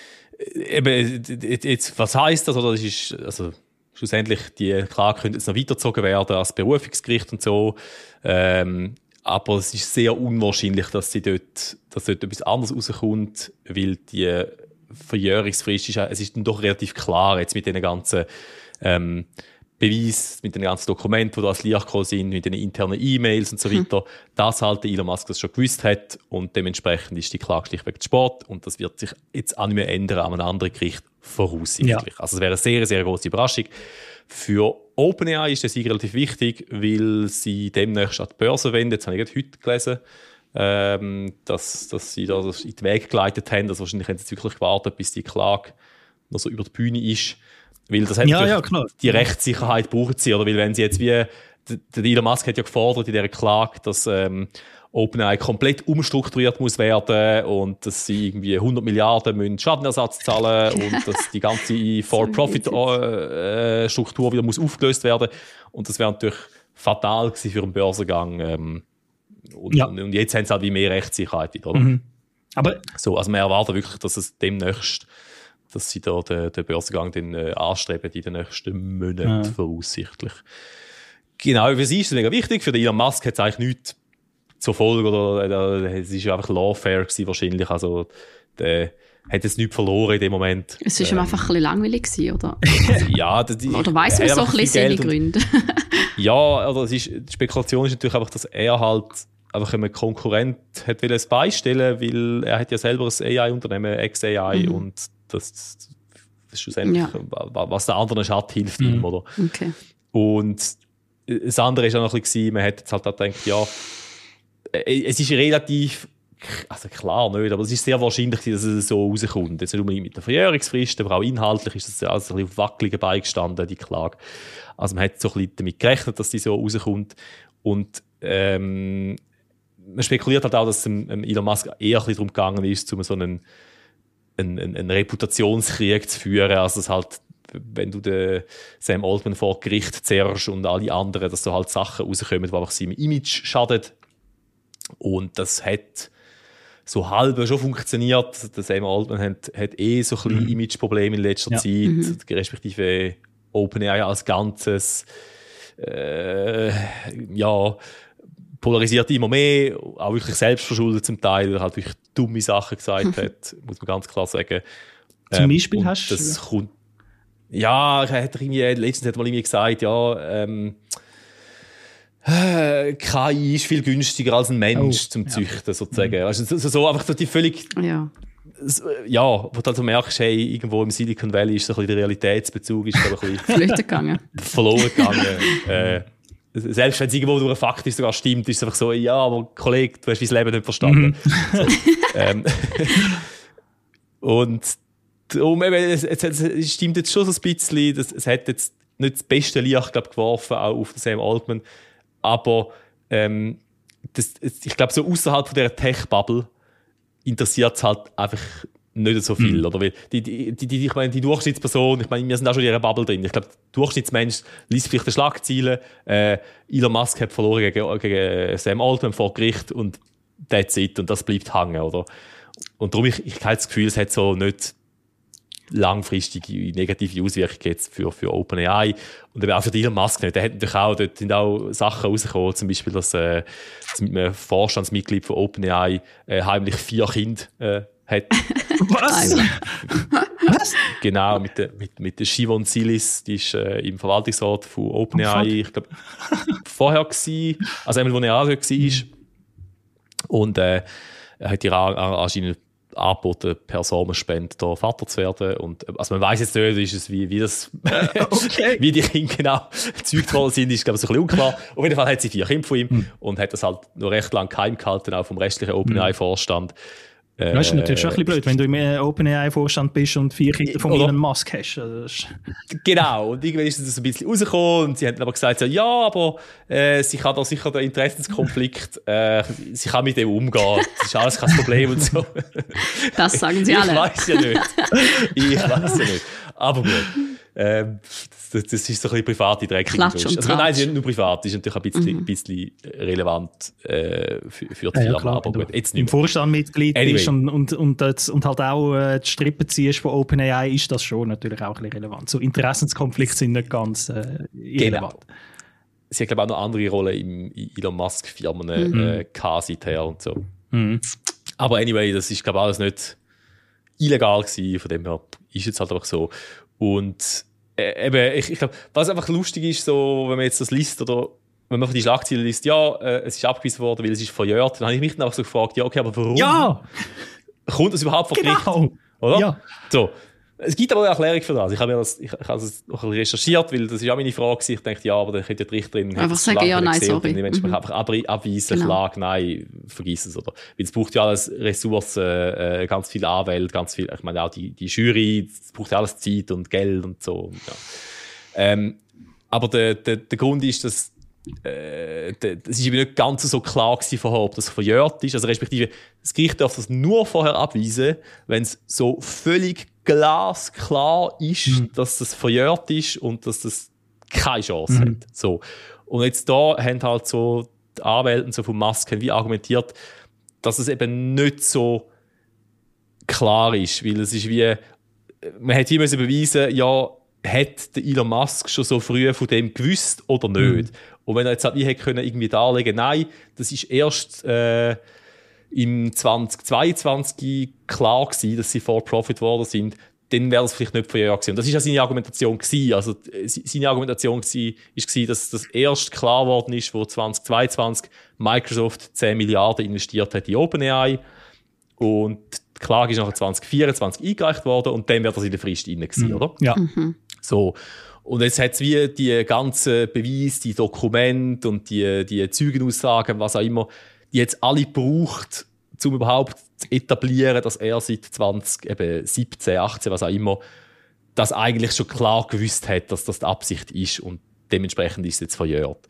eben, jetzt, was heisst das? Oder das ist, also, schlussendlich, die Klage könnte jetzt noch weitergezogen werden als Berufungsgericht und so. Ähm, aber es ist sehr unwahrscheinlich, dass, sie dort, dass dort etwas anderes rauskommt, weil die Verjährungsfrist ist, es ist dann doch relativ klar jetzt mit den ganzen ähm, Beweisen, mit den ganzen Dokumenten, die da als Licht gekommen sind, mit den internen E-Mails und so weiter, hm. dass halt Elon Musk das schon gewusst hat und dementsprechend ist die Klage schlichtweg zu spät und das wird sich jetzt auch nicht mehr ändern an einem anderen Gericht voraussichtlich. Ja. Also es wäre eine sehr, sehr grosse Überraschung. Für OpenAI ist der Sieg relativ wichtig, weil sie demnächst an die Börse wenden. Jetzt habe ich heute gelesen, ähm, dass, dass sie das in den Weg geleitet haben. Also wahrscheinlich haben sie jetzt wirklich gewartet, bis die Klage noch so über die Bühne ist. Weil das hat ja, ja, klar. Die Rechtssicherheit braucht sie. Oder weil wenn sie jetzt wie, der Elon Musk hat ja gefordert in dieser Klage, dass ähm, OpenAI komplett umstrukturiert muss werden und dass sie irgendwie hundert Milliarden müssen Schadenersatz zahlen und dass die ganze For-Profit-Struktur wieder muss aufgelöst werden. Und das wäre natürlich fatal gewesen für einen Börsengang. Ähm, und, ja. und jetzt haben sie halt wie mehr Rechtssicherheit wieder, oder? Mhm. Aber so, also man erwartet wirklich, dass es demnächst, dass sie da den, den Börsengang den, äh, anstreben in den nächsten Monaten ja. voraussichtlich. Genau, für sie ist es mega wichtig. Für den Elon Musk hat es eigentlich nichts zur Folge, oder äh, es war einfach Lawfare gewesen, wahrscheinlich. Also, der hat jetzt nichts verloren in dem Moment. Es war ähm, einfach ein bisschen langweilig gewesen, oder? Ja, das, oder weiss man so ein bisschen seine Gründe? Ja, oder es ist, die Spekulation ist natürlich einfach, dass er halt einfach einem Konkurrent hat es beistellen, weil er hat ja selber ein A I-Unternehmen, X A I, mhm. und das, das ist schlussendlich, ja. was der anderen hat, hilft mhm. ihm, oder? Okay. Und das andere war auch noch ein bisschen, man hat jetzt halt gedacht, ja, es ist relativ, also klar nicht, aber es ist sehr wahrscheinlich, dass es so rauskommt. Jetzt nicht unbedingt mit der Verjährungsfrist, aber auch inhaltlich ist das alles ein bisschen auf wackeligen Beinen gestanden, die Klage. Also man hat so ein bisschen damit gerechnet, dass die so rauskommt. Und ähm, man spekuliert halt auch, dass es dem Elon Musk eher ein bisschen darum gegangen ist, um so einen, einen, einen Reputationskrieg zu führen. Also dass halt, wenn du den Sam Altman vor Gericht zerrst und alle anderen, dass so halt Sachen rauskommen, die einfach seinem Image schaden. Und das hat so halb schon funktioniert. Der Sam Altman hat, hat eh so ein bisschen mhm. Imageprobleme in letzter ja. Zeit, mhm. respektive OpenAI als Ganzes. Äh, ja, polarisiert immer mehr, auch wirklich selbstverschuldet zum Teil, weil er halt wirklich dumme Sachen gesagt hat, muss man ganz klar sagen. Zum Beispiel ähm, hast du... Das kommt, ja, er hat irgendwie, letztens hat mal irgendwie gesagt, ja, ähm, K I ist viel günstiger als ein Mensch oh, zum Züchten, ja. sozusagen. Mhm. Also, so, so einfach so die völlig... Ja. Ja, wo du halt so merkst, hey, irgendwo im Silicon Valley ist so ein bisschen der Realitätsbezug ist ein bisschen flöten gegangen. verloren gegangen. äh, selbst wenn es irgendwo durch einen Fakt ist, sogar stimmt, ist es einfach so, ja, aber Kollege, du hast mein Leben nicht verstanden. Mhm. So, ähm, und um, eben, es, es, es stimmt jetzt schon so ein bisschen, dass, es hat jetzt nicht das beste Licht, glaub, geworfen, auch auf den Sam Altman, aber ähm, das, ich glaube, so außerhalb von dieser Tech-Bubble interessiert es halt einfach nicht so viel. Mhm. Oder? Weil die, die, die, die, ich meine, die Durchschnittsperson, ich meine, wir sind auch schon in ihrer Bubble drin. Ich glaube, der Durchschnittsmensch liest vielleicht eine Schlagzeile, äh, Elon Musk hat verloren gegen, gegen Sam Altman vor Gericht und that's it. Und das bleibt hängen. Oder? Und darum, ich, ich habe das Gefühl, es hat so nicht langfristige negative Auswirkungen jetzt für, für OpenAI und eben auch für Elon Musk nicht. Der hat natürlich auch, dort sind auch Sachen rausgekommen, zum Beispiel, dass, äh, dass mit einem Vorstandsmitglied von OpenAI äh, heimlich vier Kinder äh, hat. Was? Was? Genau, mit der, mit, mit der Shivon Silis, die ist äh, im Verwaltungsrat von OpenAI, ich glaube, vorher gewesen, also einmal, wo er auch war. Mhm. Und äh, er hat ihr anscheinend angeboten, per Samenspende da Vater zu werden. Und, also man weiss jetzt nicht, ist es, wie, wie, das, okay. wie die Kinder genau gezeugt worden sind, ist glaube ich so ein bisschen unklar. Auf jeden Fall hat sie vier Kinder von ihm hm. und hat das halt noch recht lang geheim gehalten, auch vom restlichen OpenAI-Vorstand. Äh, Das ist natürlich schon ein bisschen blöd, wenn du im äh, OpenAI-Vorstand bist und vier Kinder von oder? Elon Musk hast. Also, das ist- Genau, und irgendwann ist das ein bisschen rausgekommen und sie haben aber gesagt, so, ja, aber äh, sie kann da sicher den Interessenskonflikt, äh, sie kann mit dem umgehen, das ist alles kein Problem und so. Das sagen sie ich alle. Ich weiß ja nicht. Ich weiß ja nicht. Aber gut. Ähm, das, das ist so ein bisschen private dreckige Klatsch und also, nein, Tratsch. sie ist nicht nur privat, das ist natürlich ein bisschen, ein bisschen relevant äh, für, für die Ja, ja, Firma, klar, aber wenn gut, du jetzt im nicht mehr. Vorstand Mitglied Anyway. bist und, und, und, das- und halt auch äh, die Strippen ziehst von OpenAI, ist das schon natürlich auch ein bisschen relevant. So Interessenskonflikte sind nicht ganz äh, irrelevant. Sie hat, glaube ich, auch noch andere Rollen im in Elon Musk-Firmen Mhm. äh, gehabt seither und so. Mhm. Aber anyway, das ist, glaube ich, alles nicht illegal gewesen, von dem her ist jetzt halt einfach so. Und äh, eben, ich, ich glaube, was einfach lustig ist, so, wenn man jetzt das liest oder wenn man von die Schlagzeilen liest, ja, äh, es ist abgewiesen worden, weil es ist verjährt, dann habe ich mich dann auch so gefragt, ja, okay, aber warum Ja, kommt das überhaupt vor Gericht? genau. Oder? Ja. So. Es gibt aber eine Erklärung für das. Ich habe mir das, ich, ich habe das noch ein bisschen recherchiert, weil das ist auch meine Frage gewesen. Ich dachte, ja, aber dann könnte die Richterin Einfach sagen, ja, nein, sorry. Wenn ich Mhm. einfach ab- abweisen, Genau. Klage, nein, vergiss es. Oder? Weil es braucht ja alles Ressourcen, äh, ganz viele Anwälte, ganz viel, ich meine auch die, die Jury, es braucht ja alles Zeit und Geld und so. Ja. Ähm, aber der, der, der Grund ist, dass äh, de- das ist eben nicht ganz so klar gewesen vorher, ob das verjährt ist. Also respektive, das Gericht darf das nur vorher abweisen, wenn es so völlig glasklar ist, Mhm. dass das verjährt ist und dass das keine Chance Mhm. hat. So. Und jetzt da haben halt so die Anwälte so von Musk haben wie argumentiert, dass es eben nicht so klar ist, weil es ist wie, man hat wie müssen beweisen, ja, hat der Elon Musk schon so früh von dem gewusst oder nicht? Und wenn er jetzt halt nie hätte können irgendwie darlegen, nein, das ist erst äh, im zwanzig zweiundzwanzig klar gewesen, dass sie for profit geworden sind, dann wäre es vielleicht nicht verjährt gewesen. Und das ist ja seine Argumentation gewesen. Also äh, se- seine Argumentation gewesen, ist gewesen, dass das erst klar geworden ist, wo zwanzig zweiundzwanzig Microsoft zehn Milliarden investiert hat in OpenAI und die Klage ist nachher zwanzig vierundzwanzig eingereicht worden und dann wäre das in der Frist rein gewesen, oder? Ja. So. Und jetzt hat es wie die ganzen Beweise, die Dokumente und die, die Zeugenaussagen, was auch immer, die jetzt alle braucht, um überhaupt zu etablieren, dass er seit zwanzig siebzehn, achtzehn, was auch immer, das eigentlich schon klar gewusst hat, dass das die Absicht ist und dementsprechend ist es jetzt verjährt.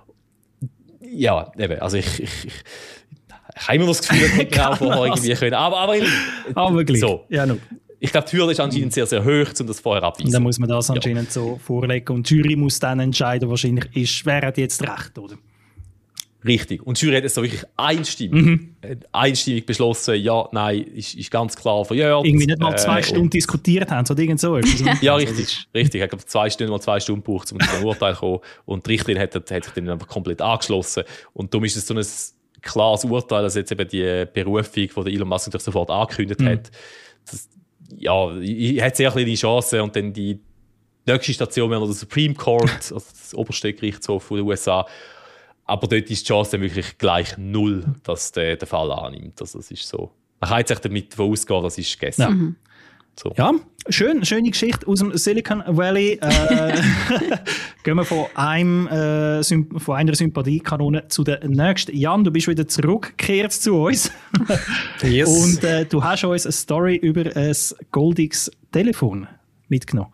Ja, eben, also ich, ich, ich, ich habe immer noch das Gefühl, dass wir auch vorher irgendwie können. Aber, aber, Aber gleich. so. Ja, no. Ich glaube, die Hürde ist anscheinend sehr, sehr hoch, um das vorher Und abweisen. dann muss man das anscheinend so vorlegen. Und die Jury muss dann entscheiden, wahrscheinlich ist, wer hat jetzt recht, oder? Richtig. Und die Jury hat es so wirklich einstimmig, Mhm. hat einstimmig beschlossen, ja, nein, ist, ist ganz klar verjährt. Irgendwie nicht mal zwei Äh, Stunden und- diskutiert haben, oder irgend so etwas. Ja, Also, richtig. das ist- richtig. Ich habe zwei Stunden mal zwei Stunden gebraucht, um zu einem Urteil zu kommen. Und die Richterin hat, hat sich dann einfach komplett angeschlossen. Und darum ist es so ein klares Urteil, dass jetzt eben die Berufung, die der Elon Musk natürlich sofort angekündigt hat, das, ja, ich hat sehr kleine Chancen. Und dann die nächste Station wäre noch der Supreme Court, also das oberste Gerichtshof von den U S A. Aber dort ist die Chance dann wirklich gleich null, dass der den Fall annimmt. Also das ist so. Man kann jetzt echt damit davon ausgehen, das ist gegessen. Ja. So. Ja, schön, schöne Geschichte aus dem Silicon Valley. Äh, gehen wir von, einem, äh, Symp- von einer Sympathiekanone zu der nächsten. Jan, du bist wieder zurückgekehrt zu uns. Yes. Und äh, du hast uns eine Story über ein goldiges Telefon mitgenommen.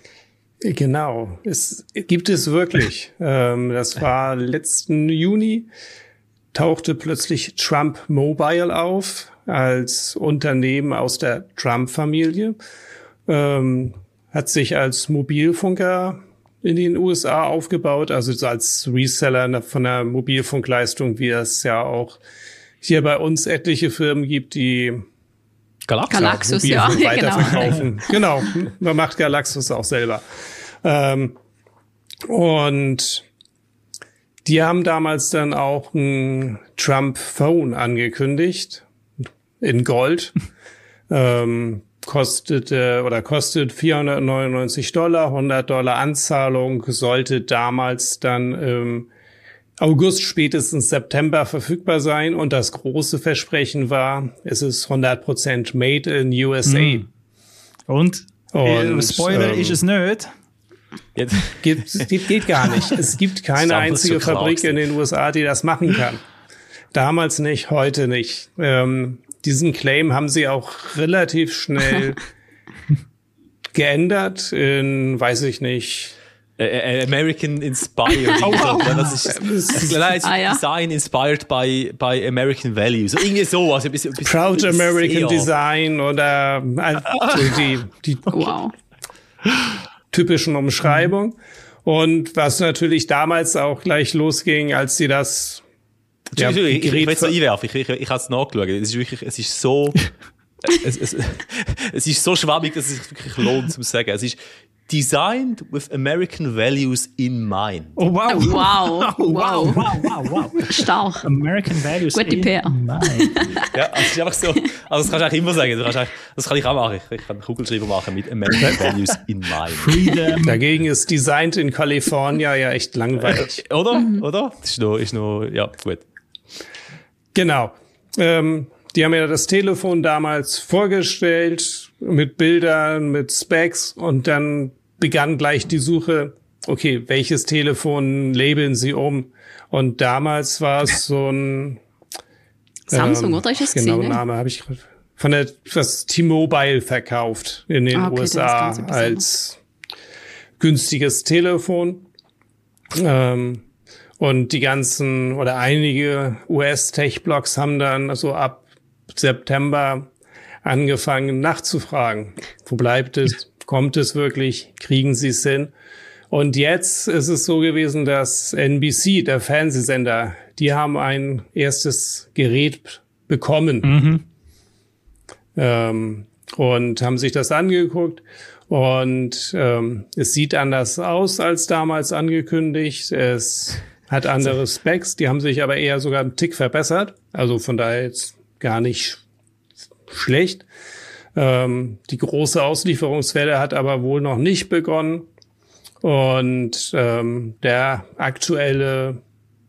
Genau, es gibt es wirklich. ähm, das war letzten Juni, tauchte plötzlich Trump Mobile auf als Unternehmen aus der Trump-Familie. Ähm, hat sich als Mobilfunker in den U S A aufgebaut, also als Reseller von der Mobilfunkleistung, wie es ja auch hier bei uns etliche Firmen gibt, die Galaxus. Galaxus, ja, Mobilfunk genau. weiterverkaufen. Genau, man macht Galaxus auch selber. Ähm, und die haben damals dann auch ein Trump-Phone angekündigt, in Gold. ähm, kostete oder kostet vierhundertneunundneunzig Dollar, hundert Dollar Anzahlung, sollte damals dann im August, spätestens September verfügbar sein. Und das große Versprechen war, es ist hundert Prozent made in U S A. Mm. Und, äh, Und, Spoiler ähm, ist es nicht. Jetzt, Geht, geht, geht gar nicht. Es gibt keine Das ist einzige so klar Fabrik in gewesen. den U S A, die das machen kann. Damals nicht, heute nicht. Ähm, diesen Claim haben sie auch relativ schnell geändert in, weiß ich nicht, Uh, American inspired. oh, wow. Das ist, das ist ah, ja. Design inspired by, by American values. Irgendwie so. Also, bis, bis, Proud bis American Design oder also die, die wow. typischen Umschreibungen. Und was natürlich damals auch gleich losging, als sie das ja, ich, ich, ich will es noch einwerfen. Ich, ich, ich, ich habe es nachgeschaut. Es ist wirklich, es ist so, es, es, es ist so schwammig, dass es sich wirklich lohnt, zu sagen. Es ist designed with American values in mind. Oh, wow. Wow. Wow, wow, wow, wow, wow. Stark. American values Gute in P R. mind. Ja, also es ist einfach so, also das kannst du eigentlich immer sagen. Du kannst das kann ich auch machen. Ich kann einen Kugelschreiber machen mit American values in mind. Freedom. Dagegen ist designed in California ja echt langweilig. Äh, oder? Oder? Das ist noch, ist noch, ja, gut. Genau. Ähm, die haben ja das Telefon damals vorgestellt mit Bildern, mit Specs und dann begann gleich die Suche, okay, welches Telefon labeln sie um? Und damals war es so ein Samsung, ähm, oder ist es genau, gesehen? Name habe ich von der was T-Mobile verkauft in den ah, okay, U S A als günstiges Telefon. Ähm, und die ganzen oder einige U S-Tech-Blogs haben dann also ab September angefangen nachzufragen. Wo bleibt es? Kommt es wirklich? Kriegen sie es hin? Und jetzt ist es so gewesen, dass N B C, der Fernsehsender, die haben ein erstes Gerät bekommen. Mhm. Ähm, und haben sich das angeguckt. Und ähm, es sieht anders aus als damals angekündigt. Es hat andere Specs. Die haben sich aber eher sogar einen Tick verbessert. Also von daher jetzt gar nicht schlecht. Ähm, die große Auslieferungswelle hat aber wohl noch nicht begonnen. Und ähm, der aktuelle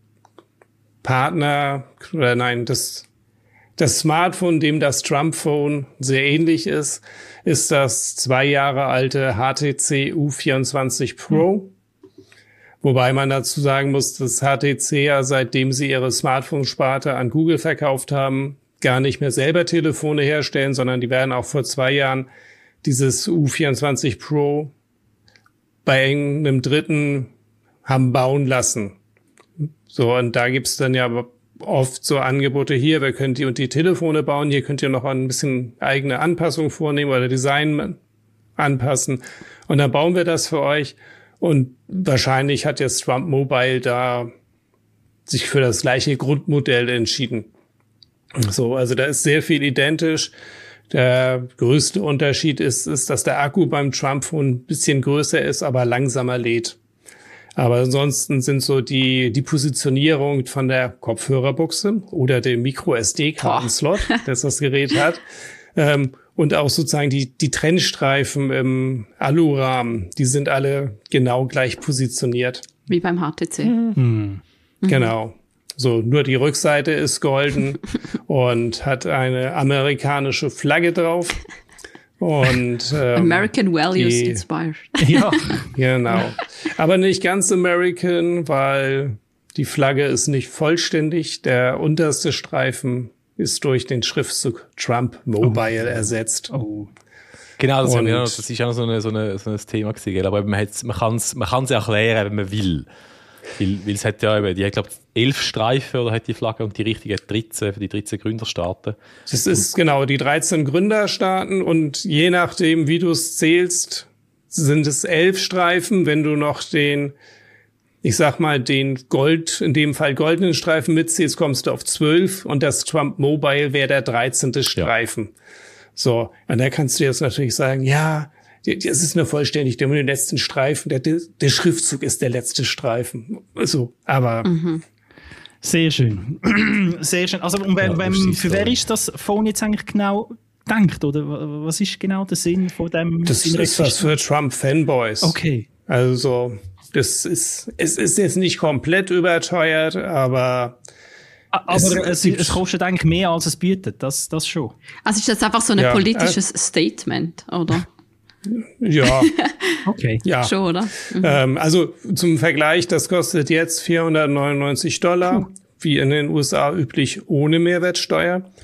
Partner, oder nein, das, das Smartphone, dem das Trump-Phone sehr ähnlich ist, ist das zwei Jahre alte H T C U vierundzwanzig Pro. Hm. Wobei man dazu sagen muss, dass H T C ja, seitdem sie ihre Smartphone-Sparte an Google verkauft haben, gar nicht mehr selber Telefone herstellen, sondern die werden auch vor zwei Jahren dieses U vierundzwanzig Pro bei einem Dritten haben bauen lassen. So, und da gibt's dann ja oft so Angebote hier, wir können die und die Telefone bauen, hier könnt ihr noch ein bisschen eigene Anpassung vornehmen oder Design anpassen. Und dann bauen wir das für euch. Und wahrscheinlich hat jetzt Trump Mobile da sich für das gleiche Grundmodell entschieden. So, also da ist sehr viel identisch. Der größte Unterschied ist, ist, dass der Akku beim Trump-Phone ein bisschen größer ist, aber langsamer lädt. Aber ansonsten sind so die, die Positionierung von der Kopfhörerbuchse oder dem Micro-S D-Kartenslot, das das Gerät hat, ähm, und auch sozusagen die, die Trennstreifen im Alurahmen, die sind alle genau gleich positioniert. Wie beim H T C. Mhm. Genau. So, nur die Rückseite ist golden und hat eine amerikanische Flagge drauf. Und ähm, American Values die, inspired. Ja, genau. Aber nicht ganz American, weil die Flagge ist nicht vollständig. Der unterste Streifen ist durch den Schriftzug Trump Mobile oh. ersetzt. Oh. Genau, das, Und, ja, das ist auch noch so, eine, so, eine, so ein Thema gewesen. Aber man, man kann es man kann's erklären, wenn man will. Weil, weil es hat ja eben, die hat, glaube ich, elf Streifen oder hat die Flagge und die richtige dreizehn für die dreizehn Gründerstaaten. Das ist genau die dreizehn Gründerstaaten und je nachdem, wie du es zählst, sind es elf Streifen. Wenn du noch den, ich sag mal, den Gold, in dem Fall goldenen Streifen mitzählst, kommst du auf zwölf und das Trump Mobile wäre der dreizehnte Streifen. Ja. So, und da kannst du jetzt natürlich sagen, ja, das ist nur vollständig, der den letzten Streifen, der, der Schriftzug ist der letzte Streifen. So, aber. Mhm. Sehr schön. Sehr schön. Also, und beim, ja, beim, für wer ist das Phone jetzt eigentlich genau gedacht? Oder was ist genau der Sinn von dem? Das ist was für Trump-Fanboys. Okay. Also, das ist, es ist jetzt nicht komplett überteuert, aber. Aber es, es, es kostet eigentlich mehr, als es bietet. Das, das schon. Also, ist das einfach so ein ja, politisches äh, Statement, oder? Ja. Okay. Ja. Schon, oder? Mhm. Ähm, also zum Vergleich, das kostet jetzt vierhundertneunundneunzig Dollar, wie in den U S A üblich, ohne Mehrwertsteuer.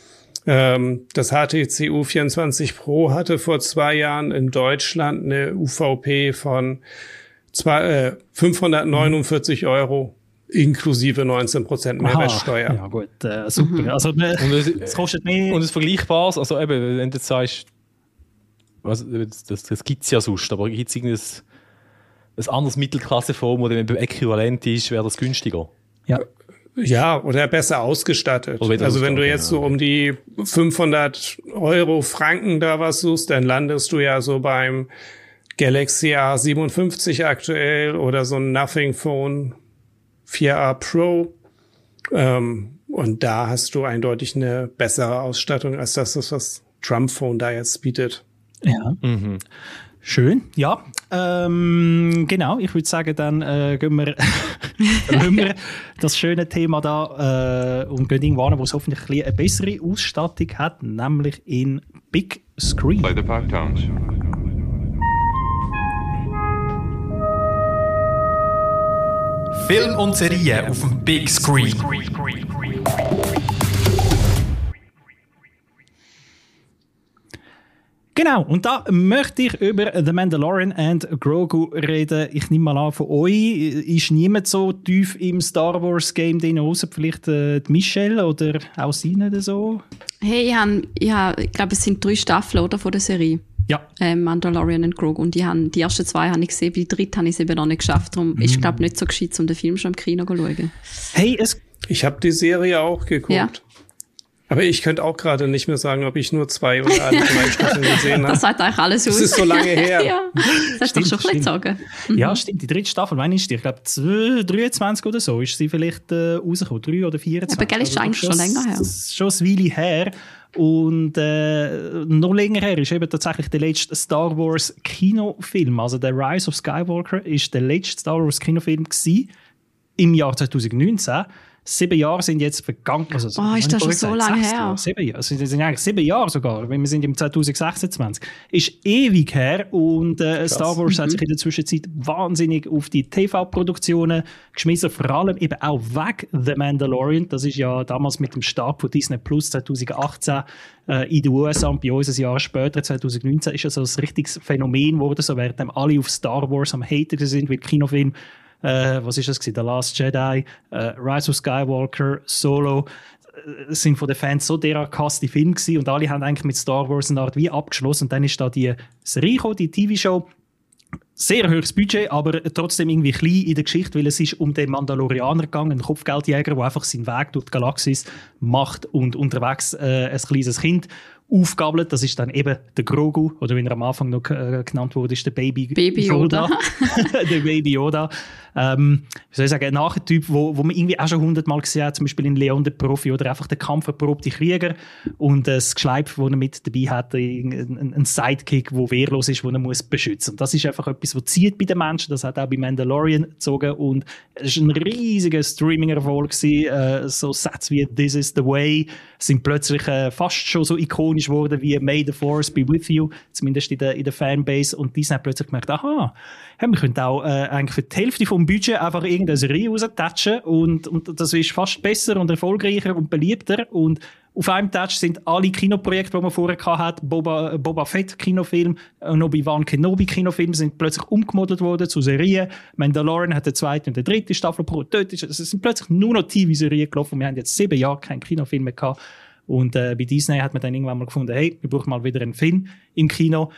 Ähm, das H T C U vierundzwanzig Pro hatte vor zwei Jahren in Deutschland eine U V P von zwei, äh, fünfhundertneunundvierzig mhm. Euro. Inklusive neunzehn Prozent Mehrwertsteuer. Ja gut, äh, super. Mhm. Also, äh, Und es, es kostet mehr. Und es Vergleichbares, also eben, wenn du jetzt sagst, was, das, das gibt es ja sonst, aber gibt es irgendein ein anderes Mittelklasseform, das eben äquivalent ist, wäre das günstiger? Ja. Ja, oder besser ausgestattet. Oder also wenn du jetzt ja. so um die fünfhundert Euro Franken da was suchst, dann landest du ja so beim Galaxy A siebenundfünfzig aktuell oder so ein Nothing Phone vier A Pro. Ähm, und da hast du eindeutig eine bessere Ausstattung als das, was Trump Phone da jetzt bietet. Ja. Mhm. Schön, ja. Ähm, genau, ich würde sagen, dann äh, gehen wir, dann wir das schöne Thema da äh, und gehen irgendwo hin, wo es hoffentlich eine bessere Ausstattung hat, nämlich in Big Screen. Play the Park Towns. Film und Serie auf dem Big Screen. Genau, und da möchte ich über The Mandalorian and Grogu reden. Ich nehme mal an, von euch ist niemand so tief im Star Wars Game drin, außer vielleicht äh, die Michelle oder auch sie nicht so? Hey, ich, hab, ich, hab, ich glaube, es sind drei Staffeln oder, von der Serie. Ja. Äh, Mandalorian und Grogu. Und die, haben, die ersten zwei habe ich gesehen, bei der dritten habe ich es eben noch nicht geschafft. Darum mm. ist es, glaube ich, nicht so gescheit, um den Film schon im Kino zu schauen. Hey, es... Ich habe die Serie auch geguckt. Ja. Aber ich könnte auch gerade nicht mehr sagen, ob ich nur zwei oder alle drei Staffeln gesehen habe. Das sagt eigentlich alles aus. Das ist so lange her. Ja, das hast du doch schon ein sagen. Mhm. Ja, stimmt. Die dritte Staffel, wann ist die? Ich glaube, dreiundzwanzig oder so ist sie vielleicht äh, rausgekommen. drei oder vierundzwanzig. Aber gell, ist also eigentlich schon länger her. Das ist schon ein Weile her. Und äh, noch länger her ist eben tatsächlich der letzte Star Wars Kinofilm. Also der Rise of Skywalker ist der letzte Star Wars Kinofilm gewesen, im Jahr zwanzig neunzehn. Sieben Jahre sind jetzt vergangen. Also, oh, ist das schon so lange her? Jahre, sieben Jahre. Also, das sind eigentlich sieben Jahre sogar, wenn wir sind im zwanzig sechsundzwanzig. Ist ewig her und äh, Star Wars mhm. hat sich in der Zwischenzeit wahnsinnig auf die T V-Produktionen geschmissen, vor allem eben auch weg The Mandalorian. Das ist ja damals mit dem Start von Disney Plus zwanzig achtzehn äh, in den U S A und bei uns ein Jahr später, zwanzig neunzehn, ist ja so ein richtiges Phänomen geworden, so während alle auf Star Wars am Hater sind, weil Kinofilm Äh, was ist das gewesen? The Last Jedi, äh, Rise of Skywalker, Solo, äh, sind von den Fans so derart gehasste Filme gewesen und alle haben eigentlich mit Star Wars eine Art wie abgeschlossen und dann ist da die Serie gekommen, die T V-Show, sehr hohes Budget, aber trotzdem irgendwie klein in der Geschichte, weil es ist um den Mandalorianer gegangen, einen Kopfgeldjäger, der einfach seinen Weg durch die Galaxis macht und unterwegs äh, ein kleines Kind aufgabelt. Das ist dann eben der Grogu, oder wie er am Anfang noch äh, genannt wurde, ist der Baby, Baby Yoda. der Baby Yoda. Ähm, wie soll ich sagen, ein Nachtyp, wo, wo man irgendwie auch schon hundertmal gesehen hat, zum Beispiel in Leon der Profi oder einfach der kampferprobte Krieger und das Geschleip, das er mit dabei hat, ein, ein, ein Sidekick, der wehrlos ist, den er muss beschützen muss. Das ist einfach etwas, was zieht bei den Menschen. Das hat auch bei Mandalorian gezogen und es war ein riesiger Streaming-Erfolg gewesen. Äh, so Sätze wie «This is the way» sind plötzlich äh, fast schon so ikonisch geworden wie «May the Force be with you», zumindest in der, in der Fanbase. Und Disney hat plötzlich gemerkt, aha, ja, wir können auch äh, eigentlich für die Hälfte vom Budget einfach irgendeine Serie raustatschen und, und das ist fast besser und erfolgreicher und beliebter. Und auf einem Touch sind alle Kinoprojekte, die man vorher hatte, Boba, Boba Fett Kinofilm, und Obi-Wan Kenobi Kinofilm, sind plötzlich umgemodelt worden zu Serien. Mandalorian hat die zweite und die dritte Staffel pro. Dort ist, es sind plötzlich nur noch T V-Serien gelaufen. Wir haben jetzt sieben Jahre keinen Kinofilm mehr gehabt. Und äh, bei Disney hat man dann irgendwann mal gefunden, hey, wir brauchen mal wieder einen Film im Kino.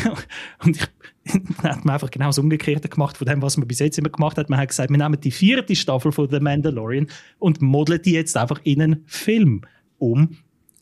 Und ich, dann hat man einfach genau das Umgekehrte gemacht von dem, was man bis jetzt immer gemacht hat. Man hat gesagt, wir nehmen die vierte Staffel von The Mandalorian und modeln die jetzt einfach in einen Film um.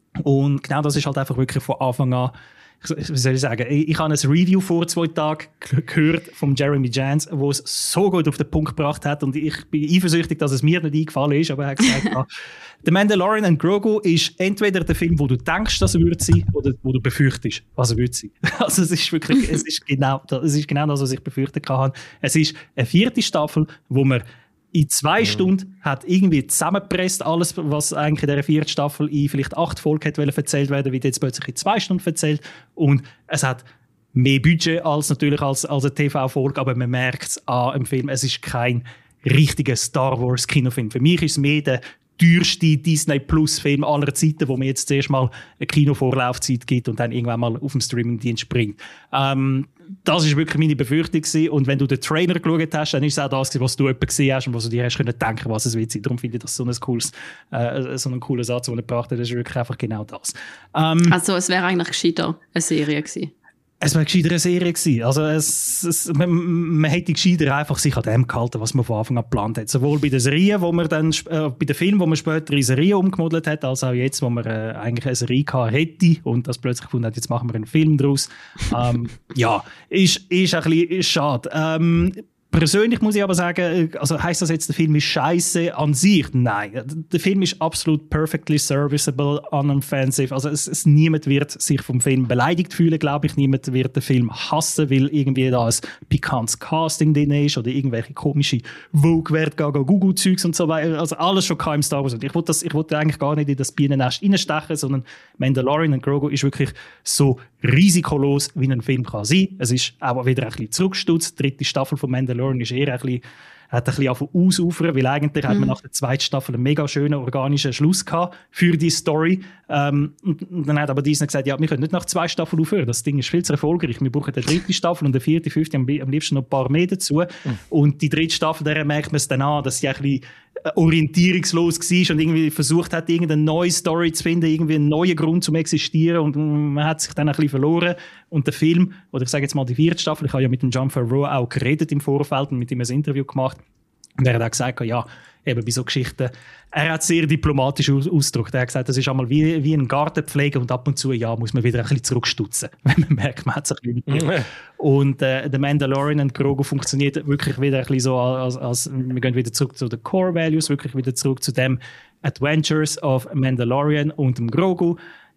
Und genau das ist halt einfach wirklich von Anfang an, wie soll ich sagen, ich, ich habe ein Review vor zwei Tagen gehört von Jeremy Jans, wo es so gut auf den Punkt gebracht hat und ich bin eifersüchtig, dass es mir nicht eingefallen ist, aber er hat gesagt, ah, The Mandalorian and Grogu ist entweder der Film, wo du denkst, dass er wird sein, oder wo du befürchtest, was er wird sein. Also es ist wirklich, es ist genau, es ist genau das, was ich befürchtet habe. Es ist eine vierte Staffel, wo man in zwei mhm. Stunden hat irgendwie zusammengepresst, alles, was eigentlich in dieser vierten Staffel in vielleicht acht Folgen hätte erzählt werden, wird jetzt plötzlich in zwei Stunden erzählt. Und es hat mehr Budget als natürlich als, als eine T V-Folge, aber man merkt es an dem Film, es ist kein richtiger Star Wars-Kinofilm. Für mich ist es mehr der teuerste Disney-Plus-Film aller Zeiten, wo man jetzt zuerst mal eine Kinovorlaufzeit gibt und dann irgendwann mal auf dem Streamingdienst bringt. Ähm, das ist wirklich meine Befürchtung gewesen. Und wenn du den Trailer geschaut hast, dann ist es auch das gewesen, was du etwa gesehen hast und was du dir hast können denken, was es wird sein. Darum finde ich das so ein cooles, äh, so ein cooler Satz, den er gebracht hat. Das ist wirklich einfach genau das. Ähm, also es wäre eigentlich gescheiter eine Serie gewesen. Es war gescheiter eine Serie gewesen. Also es, es, man, man hätte gescheiter einfach sich an dem gehalten, was man von Anfang an geplant hat. Sowohl bei den Serien, wo man dann, äh, bei den Filmen, wo man später in Serien umgemodelt hat, als auch jetzt, wo man äh, eigentlich eine Serie gehabt hätte und das plötzlich gefunden hat, jetzt machen wir einen Film draus. ähm, ja, ist, ist ein bisschen ist schade. Ähm, Persönlich muss ich aber sagen, also heisst das jetzt, der Film ist scheiße an sich? Nein, der Film ist absolut perfectly serviceable, unoffensive. Also es, es, niemand wird sich vom Film beleidigt fühlen, glaube ich. Niemand wird den Film hassen, weil irgendwie da ein pikantes Casting drin ist oder irgendwelche komische Vogue-Wert, Google-Zeugs und so weiter. Also alles schon im Star Wars. Ich wollte, das, ich wollte eigentlich gar nicht in das Bienennest reinstechen, sondern Mandalorian und Grogu ist wirklich so risikolos, wie ein Film kann sein. Es ist aber wieder ein bisschen zurückgestutzt. Die dritte Staffel von Mandalorian ist eher ein bisschen, hat ein bisschen ausufern, weil eigentlich mhm. hat man nach der zweiten Staffel einen mega schönen organischen Schluss gehabt für die Story. Ähm, und, und dann hat aber Disney gesagt, ja, wir können nicht nach zwei Staffeln aufhören. Das Ding ist viel zu erfolgreich. Wir brauchen eine dritte Staffel und eine vierte, fünfte, am, am liebsten noch ein paar mehr dazu. Mhm. Und die dritte Staffel, der merkt man es dann an, dass sie ein bisschen orientierungslos war und irgendwie versucht hat, irgendeine neue Story zu finden, irgendwie einen neuen Grund zum Existieren und man hat sich dann ein bisschen verloren. Und der Film, oder ich sage jetzt mal die vierte Staffel, ich habe ja mit dem Jon Favreau auch geredet im Vorfeld und mit ihm ein Interview gemacht und er hat auch gesagt, ja, eben bei so Geschichten, er hat sehr diplomatisch aus- ausgedrückt. Er hat gesagt, das ist einmal wie, wie ein Gartenpflege und ab und zu, ja, muss man wieder ein bisschen zurückstutzen, wenn man merkt, man hat sich ein bisschen mhm. Und äh, der Mandalorian und Grogu funktioniert wirklich wieder ein bisschen so, als, als wir gehen wieder zurück zu den Core Values, wirklich wieder zurück zu dem Adventures of Mandalorian und dem Grogu.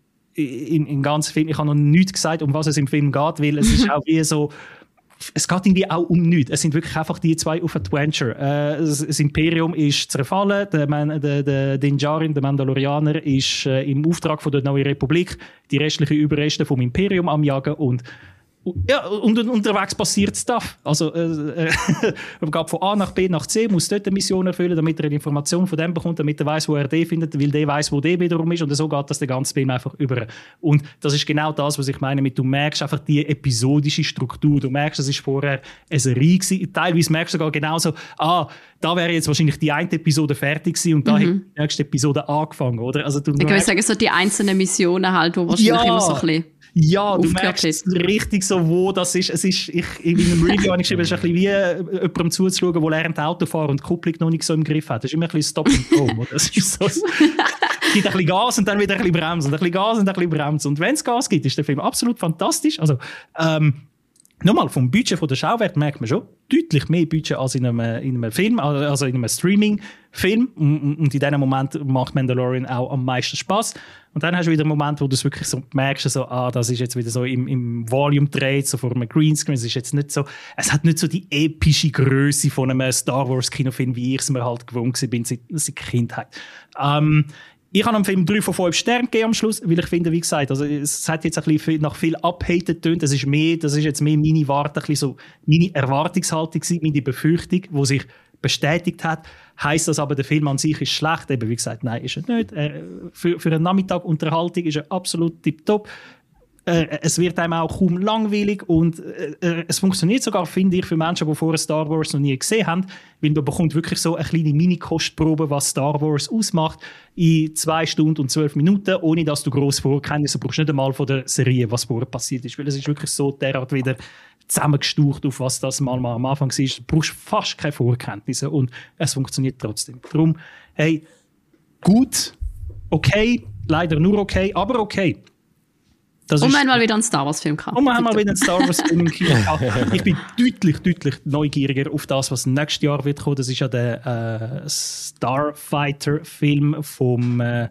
In, in ganz Film, ich habe noch nichts gesagt, um was es im Film geht, weil es ist auch wie so, es geht irgendwie auch um nichts. Es sind wirklich einfach die zwei auf Adventure. Äh, das, das Imperium ist zerfallen, der, Man, der, der Din Djarin, der Mandalorianer, ist äh, im Auftrag von der Neuen Republik die restlichen Überreste vom Imperium am Jagen und ja, und, und unterwegs passiert Stuff. Also, äh, äh, man geht von A nach B nach C, muss dort eine Mission erfüllen, damit er eine Information von dem bekommt, damit er weiss, wo er D findet, weil der weiss, wo D wiederum ist. Und so geht das der ganze Film einfach über. Und das ist genau das, was ich meine mit, du merkst einfach die episodische Struktur. Du merkst, das ist vorher eine Serie gewesen. Teilweise merkst du sogar genauso, ah, da wäre jetzt wahrscheinlich die eine Episode fertig gewesen und da mhm. hätte die nächste Episode angefangen, oder? Also, du ich würde sagen, so die einzelnen Missionen halt, wo wahrscheinlich ja. immer so ein bisschen Ja, du merkst richtig so, wo das ist. Es ist, ich, in einem Review habe ich geschrieben, es ist ein bisschen wie äh, jemandem zuzuschauen, der lernt Auto fahren und die Kupplung noch nicht so im Griff hat. Das ist immer ein bisschen Stop and Go. Das ist so, es gibt ein bisschen Gas und dann wieder ein bisschen Bremsen, ein bisschen Gas und ein bisschen Bremsen. Und wenn es Gas gibt, ist der Film absolut fantastisch. Also, ähm, nochmal, vom Budget von der Schauwert merkt man schon deutlich mehr Budget als in einem, in einem Film, also in einem Streaming-Film. Und in diesem Moment macht Mandalorian auch am meisten Spaß. Und dann hast du wieder einen Moment, wo du es wirklich so merkst, so, ah, das ist jetzt wieder so im, im Volume dreht, so vor einem Greenscreen. Es ist jetzt nicht so, es hat nicht so die epische Größe von einem Star Wars Kinofilm, wie ich es mir halt gewohnt bin seit, seit Kindheit. Ähm, Ich habe am Film drei von fünf Sternen gegeben am Schluss, weil ich finde, wie gesagt, also es hat jetzt ein bisschen nach viel abhated getönt. Das ist mehr, das ist jetzt mehr meine Warte, ein bisschen so meine Erwartungshaltung gewesen, meine Befürchtung, die sich bestätigt hat. Heisst das aber, der Film an sich ist schlecht? Eben, wie gesagt, nein, ist er nicht. Er, für, für einen Nachmittag Unterhaltung ist er absolut tipptopp. Es wird einem auch kaum langweilig und äh, es funktioniert sogar, finde ich, für Menschen, die vorher Star Wars noch nie gesehen haben, weil man bekommt wirklich so eine kleine Mini-Kostprobe, was Star Wars ausmacht, in zwei Stunden und zwölf Minuten, ohne dass du gross Vorkenntnisse brauchst, nicht einmal von der Serie, was vorher passiert ist, weil es ist wirklich so derart wieder zusammengestaucht, auf was das mal, mal am Anfang war. Du brauchst fast keine Vorkenntnisse und es funktioniert trotzdem. Darum, hey, gut, okay, leider nur okay, aber okay. Das und wir haben mal wieder einen Star Wars-Film gehabt. Und wir haben mal wieder einen Star Wars-Film im Kino gehabt. Ich bin deutlich, deutlich neugieriger auf das, was nächstes Jahr wird kommen. Das ist ja der äh, Starfighter-Film vom, äh,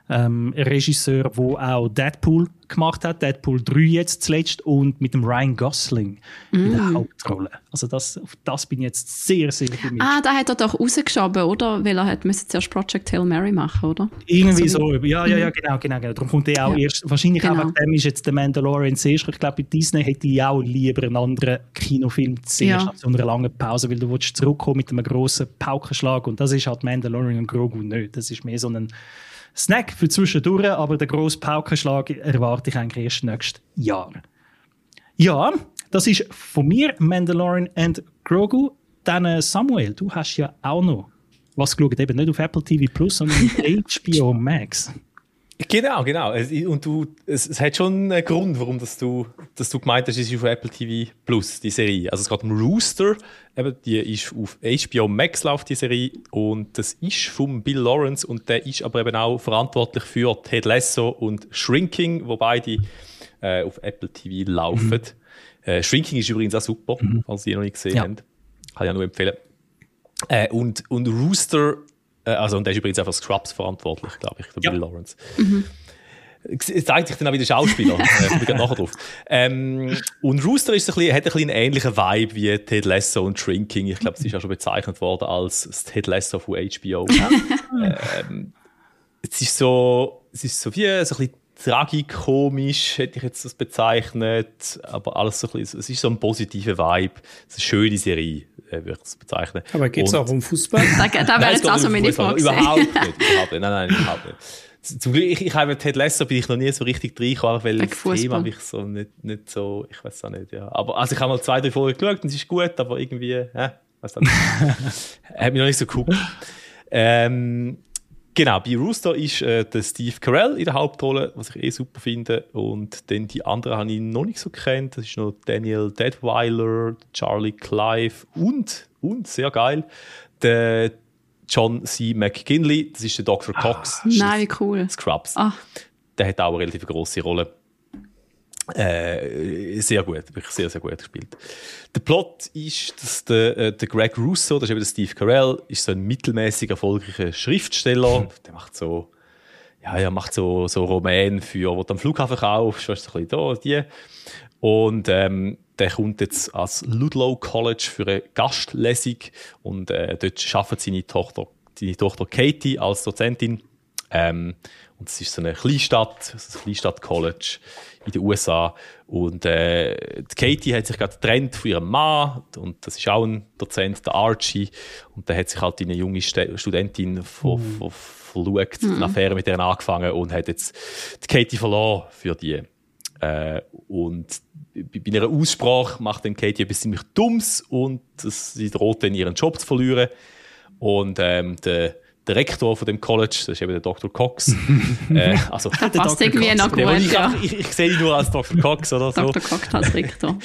ähm, Regisseur, der auch Deadpool gemacht hat, Deadpool drei jetzt zuletzt, und mit dem Ryan Gosling mm. in der Hauptrolle. Also das, auf das bin ich jetzt sehr, sehr gemischt. Ah, da hat er doch rausgeschoben, oder? Weil er hat müssen zuerst Project Hail Mary machen, oder? Irgendwie so, so. Ja, ja, ja, genau, genau, genau. Darum kommt er auch ja. erst, wahrscheinlich genau. auch wegen dem ist jetzt der Mandalorian zuerst. Ich glaube, bei Disney hätte ich auch lieber einen anderen Kinofilm zuerst, ja. nach so einer langen Pause, weil du willst zurückkommen mit einem grossen Paukenschlag, und das ist halt Mandalorian und Grogu nicht. Das ist mehr so ein Snack für zwischendurch, aber den grossen Paukenschlag erwarte ich eigentlich erst nächstes Jahr. Ja, das ist von mir Mandalorian and Grogu. Dann Samuel, du hast ja auch noch was geschaut, eben nicht auf Apple T V Plus, sondern auf H B O Max. Genau, genau. Und du, es, es hat schon einen Grund, warum dass du, dass du gemeint hast, es ist auf Apple T V Plus, die Serie. Also es geht um Rooster, eben, die ist auf H B O Max läuft die Serie, und das ist von Bill Lawrence, und der ist aber eben auch verantwortlich für Ted Lasso und Shrinking, wo beide äh, auf Apple T V laufen. Mhm. Äh, Shrinking ist übrigens auch super, mhm. falls Sie noch nicht gesehen ja. haben. Kann ich auch nur empfehlen. Äh, und, und Rooster, äh, also, und der ist übrigens auch für Scrubs verantwortlich, glaube ich, für ja. Bill Lawrence. Mhm. Es zeigt sich dann auch wieder Schauspieler. Ich bin nachher drauf. Ähm, und Rooster ist ein bisschen, hat ein bisschen einen ähnlichen Vibe wie Ted Lasso und Shrinking. Ich glaube, es ist auch schon bezeichnet worden als das Ted Lasso von H B O. ähm, es ist so, es ist so wie so ein bisschen tragikomisch, hätte ich jetzt das bezeichnet, aber alles so ein bisschen, es ist so ein positiver Vibe, es ist eine schöne Serie, würde ich das bezeichnen. Aber geht es auch um Fußball? da da wäre jetzt auch so meine Frage. Überhaupt nicht, überhaupt nicht, nein, nein, überhaupt nicht. Zum Glück, ich, ich habe Ted Lasso bin ich noch nie so richtig reingekommen, weil das Thema mich so nicht, nicht so, ich weiß auch nicht, ja. Aber, also ich habe mal zwei, drei Folgen geschaut und es ist gut, aber irgendwie, ja, weiß auch nicht. Hat mich noch nicht so geguckt. Ähm, Genau, bei Rooster ist äh, der Steve Carell in der Hauptrolle, was ich eh super finde. Und dann die anderen habe ich noch nicht so gekannt. Das ist noch Daniel Deadweiler, Charlie Clive und, und sehr geil, der John C. McGinley. Das ist der Doktor Cox. Ah, nein, wie cool. Scrubs. Ah. Der hat auch eine relativ grosse Rolle. Äh, sehr gut, wirklich sehr, sehr gut gespielt. Der Plot ist, dass der, äh, der Greg Russo, das ist eben der Steve Carell, ist so ein mittelmäßig erfolgreicher Schriftsteller. Mhm. Der macht so, ja, er macht so, so Romane für, wo du am Flughafen kaufst, weißt du, so ein bisschen da, die. Und, ähm, der kommt jetzt ans Ludlow College für eine Gastlesung, und, äh, dort arbeitet seine Tochter, seine Tochter Katie als Dozentin. Ähm, und es ist so eine Kleinstadt, so ein Kleinstadt-College in den U S A. Und äh, die Katie hat sich gerade getrennt von ihrem Mann, und das ist auch ein Dozent, der Archie. Und der hat sich halt in eine junge St- Studentin ver- mhm. ver- verliebt, mhm. eine Affäre mit der angefangen, und hat jetzt die Katie verloren für die. Äh, und bei einer Aussprache macht dann Katie etwas ziemlich Dummes, und das, sie droht dann ihren Job zu verlieren. Und ähm, der Der Rektor von dem College, das ist eben der Doktor Cox. äh, also, das passt irgendwie noch gut, ich, ja. ich, ich, ich sehe ihn nur als Doktor Cox oder so. Doktor Cox als Rektor.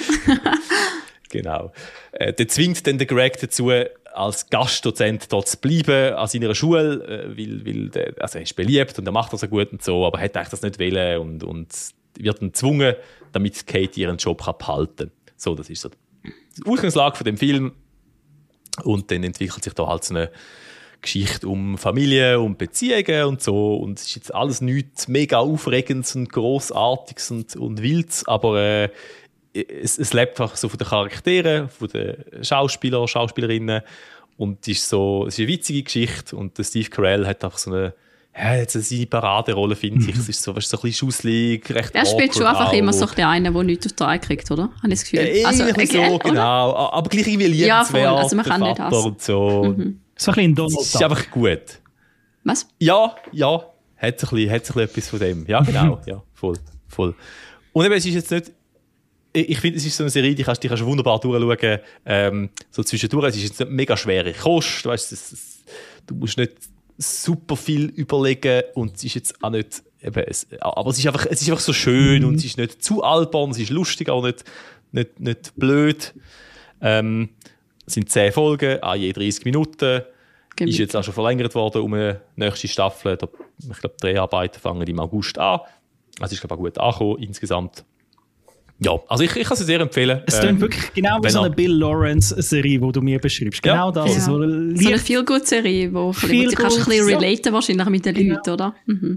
Genau. Äh, der zwingt dann den Greg dazu, als Gastdozent dort zu bleiben an seiner Schule, äh, weil, weil der, also er ist beliebt und er macht das so gut und so, aber er hat eigentlich das nicht wollen, und, und wird dann gezwungen, damit Katie ihren Job kann behalten kann. So, das ist so die Ausgangslage von dem Film. Und dann entwickelt sich da halt so eine Geschichte um Familie, um Beziehungen und so. Und es ist jetzt alles nichts mega Aufregendes und Grossartiges und, und Wildes, aber äh, es, es lebt einfach so von den Charakteren, von den Schauspielern, Schauspielerinnen. Und es ist so, es ist eine witzige Geschichte. Und der Steve Carell hat einfach so eine, ja, jetzt seine Paraderolle, finde ich. Es ist so, weißt, so ein bisschen schusselig, recht er spielt schon einfach auch. Immer so ein einen, der nichts auf die Reihe kriegt, oder? Habe ich das Gefühl. Ja, also, okay, so, genau. Oder? Aber gleich irgendwie liebenswert, ja, also man kann der nicht Vater und so. Mhm. So ein bisschen Donald Duck. Es ist einfach gut. Was? Ja, ja. Hat ein bisschen, hat ein bisschen etwas von dem. Ja, genau. Ja, voll, voll. Und eben, es ist jetzt nicht, ich finde, es ist so eine Serie, die kannst, die kannst du wunderbar durchschauen. Ähm, so zwischendurch, es ist jetzt nicht mega schwere Kost. Du weißt, es, es, du musst nicht super viel überlegen, und es ist jetzt auch nicht, eben, es, aber es ist einfach, es ist einfach so schön, mhm. und es ist nicht zu albern, es ist lustig, aber nicht, nicht, nicht blöd. Ähm, es sind zehn Folgen, a je dreißig Minuten. Genau. Ist jetzt auch schon verlängert worden um eine nächste Staffel. Da, ich glaube, die Dreharbeiten fangen im August an. Also ist, glaube ich, auch gut angekommen insgesamt. Ja, also ich, ich kann es sehr empfehlen. Es klingt ähm, wirklich genau wie so eine Bill Lawrence-Serie, die du mir beschreibst. Genau ja. das. Ja. So, so eine Feel-Good-Serie, wo, wo du kannst ein bisschen relaten wahrscheinlich mit den Leuten, genau. oder? Mhm. Ja,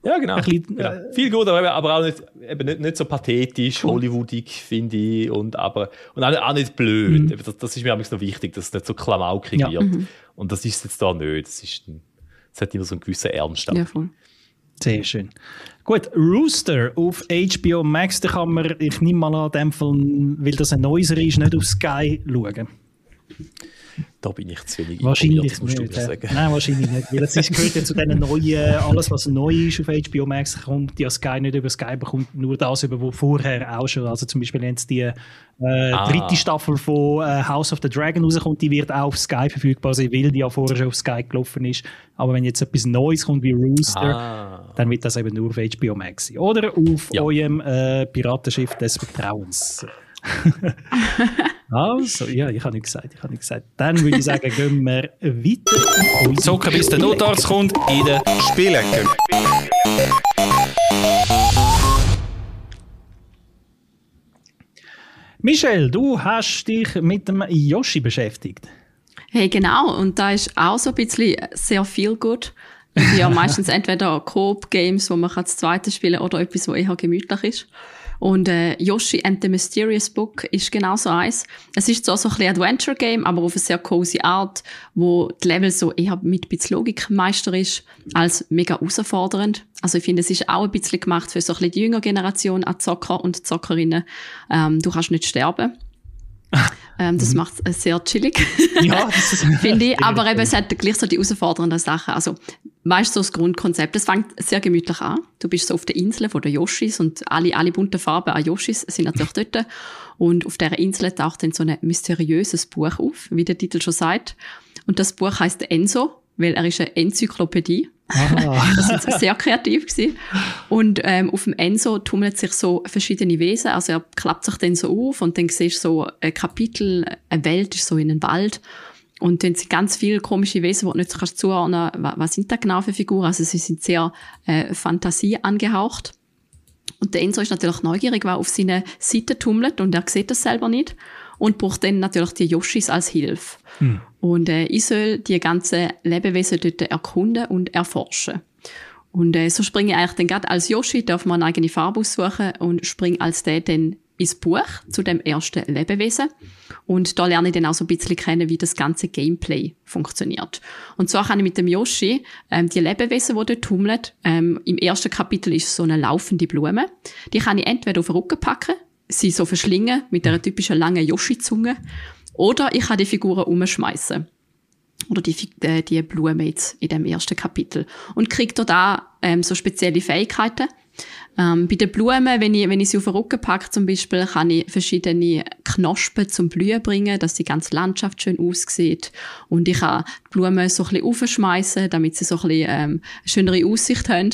Ja, genau. Ein bisschen, genau. äh, Viel gut, aber, aber auch nicht, eben nicht, nicht so pathetisch, hollywoodig, finde ich. Und, aber, und auch, nicht, auch nicht blöd. Mhm. Das, das ist mir noch wichtig, dass es nicht so klamaukig Ja. wird. Mhm. Und das ist es jetzt da nicht. Das, ist, das hat immer so einen gewissen Ernst. Ja, voll. Sehr schön. Gut, Rooster auf H B O Max, da kann man, ich nehme mal an, dem Fall, weil das ein neuer ist, nicht auf Sky schauen. Da bin ich zu wenig Wahrscheinlich informiert, das musst nicht. du mir äh, sagen. Nein, wahrscheinlich nicht. Weil es ist, gehört ja zu diesen neuen, alles was neu ist auf H B O Max, kommt ja Sky nicht über Sky, bekommt nur das über, was vorher auch schon, also zum Beispiel jetzt die äh, Ah. dritte Staffel von äh, House of the Dragon rauskommt, die wird auch auf Sky verfügbar sein, weil die ja vorher schon auf Sky gelaufen ist. Aber wenn jetzt etwas Neues kommt wie Rooster, Ah. dann wird das eben nur auf H B O Max sein. Oder auf Ja. eurem äh, Piratenschiff des Vertrauens. Also, ja, ich habe nicht gesagt, ich habe nicht gesagt. Dann würde ich sagen, gehen wir weiter. Zocken bis der Notarzt kommt in der Spielecke. Michelle, du hast dich mit dem Yoshi beschäftigt. Hey, genau. Und da ist auch so ein bisschen sehr viel gut. Es sind ja meistens entweder Coop-Games, wo man das zweite spielen oder etwas, wo eher gemütlich ist. Und äh, Yoshi and the Mysterious Book ist genau so eins. Es ist zwar so ein bisschen Adventure-Game, aber auf eine sehr cozy Art, wo die Level so eher mit ein bisschen Logikmeister ist, als mega herausfordernd. Also ich finde, es ist auch ein bisschen gemacht für so ein bisschen die jüngere Generation an Zocker und Zockerinnen. Ähm, du kannst nicht sterben. Ähm, das macht es sehr chillig. Ja, das ist finde ich. Aber eben, es hat gleich so die herausfordernden Sachen. Also, weißt du, so das Grundkonzept. Es fängt sehr gemütlich an. Du bist so auf der Insel von den Yoshis und alle, alle bunten Farben an Yoshis sind natürlich dort. Und auf dieser Insel taucht dann so ein mysteriöses Buch auf, wie der Titel schon sagt. Und das Buch heisst Enso, weil er ist eine Enzyklopädie. Ah. Das war sehr kreativ gewesen. Und ähm, auf dem Enso tummeln sich so verschiedene Wesen. Also er klappt sich dann so auf und dann siehst du so ein Kapitel, eine Welt ist so in einem Wald. Und dann sind ganz viele komische Wesen, die du nicht kannst zuordnen kannst, was sind da genau für Figuren. Also sie sind sehr äh, Fantasie angehaucht. Und der Enzo ist natürlich neugierig, weil er auf seine Seite tummelt und er sieht das selber nicht. Und braucht dann natürlich die Yoshis als Hilfe. Hm. Und äh, ich soll die ganzen Lebewesen dort erkunden und erforschen. Und äh, so springe ich eigentlich dann gerade als Yoshi, darf man eine eigene Farbe aussuchen und springe als der dann ins Buch zu dem ersten Lebewesen. Und da lerne ich dann auch so ein bisschen kennen, wie das ganze Gameplay funktioniert. Und so kann ich mit dem Yoshi ähm, die Lebewesen, die dort tummeln, ähm, im ersten Kapitel ist so eine laufende Blume, die kann ich entweder auf den Rücken packen, sie so verschlingen mit einer typischen langen Yoshi-Zunge, oder ich kann die Figuren umschmeißen. Oder die, äh, die Blume jetzt in dem ersten Kapitel. Und kriege da ähm, so spezielle Fähigkeiten. Ähm, bei den Blumen, wenn ich, wenn ich sie auf den Rücken packe zum Beispiel, kann ich verschiedene Knospen zum Blühen bringen, dass die ganze Landschaft schön aussieht. Und ich kann die Blumen so ein bisschen aufschmeißen, damit sie so ein bisschen ähm, eine schönere Aussicht haben.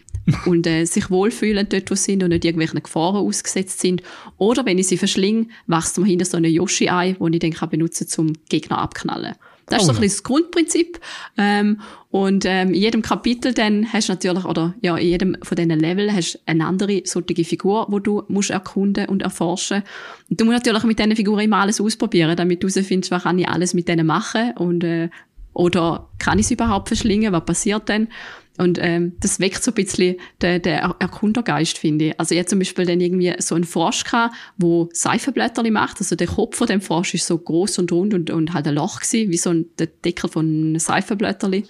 und äh, sich wohlfühlen dort, wo sie sind und nicht irgendwelchen Gefahren ausgesetzt sind. Oder wenn ich sie verschlinge, wächst mir hinter so eine Yoshi-Ei, die ich dann kann benutzen kann, um Gegner abknallen. Das ist so ein bisschen das Grundprinzip. Ähm, und ähm, in jedem Kapitel dann hast du natürlich, oder ja, in jedem von diesen Level hast du eine andere solche Figur, die du musst erkunden und erforschen. Und du musst natürlich mit diesen Figuren immer alles ausprobieren, damit du herausfindest, was kann ich alles mit denen machen und äh, oder kann ich sie überhaupt verschlingen, was passiert denn? Und ähm, das weckt so ein bisschen den, den Erkundergeist, finde ich. Also ich hatte zum Beispiel dann irgendwie so einen Frosch gehabt, der Seifenblätterli macht. Also der Kopf von dem Frosch ist so groß und rund und, und halt ein Loch gewesen, wie so ein der Deckel von einem Seifenblätterli.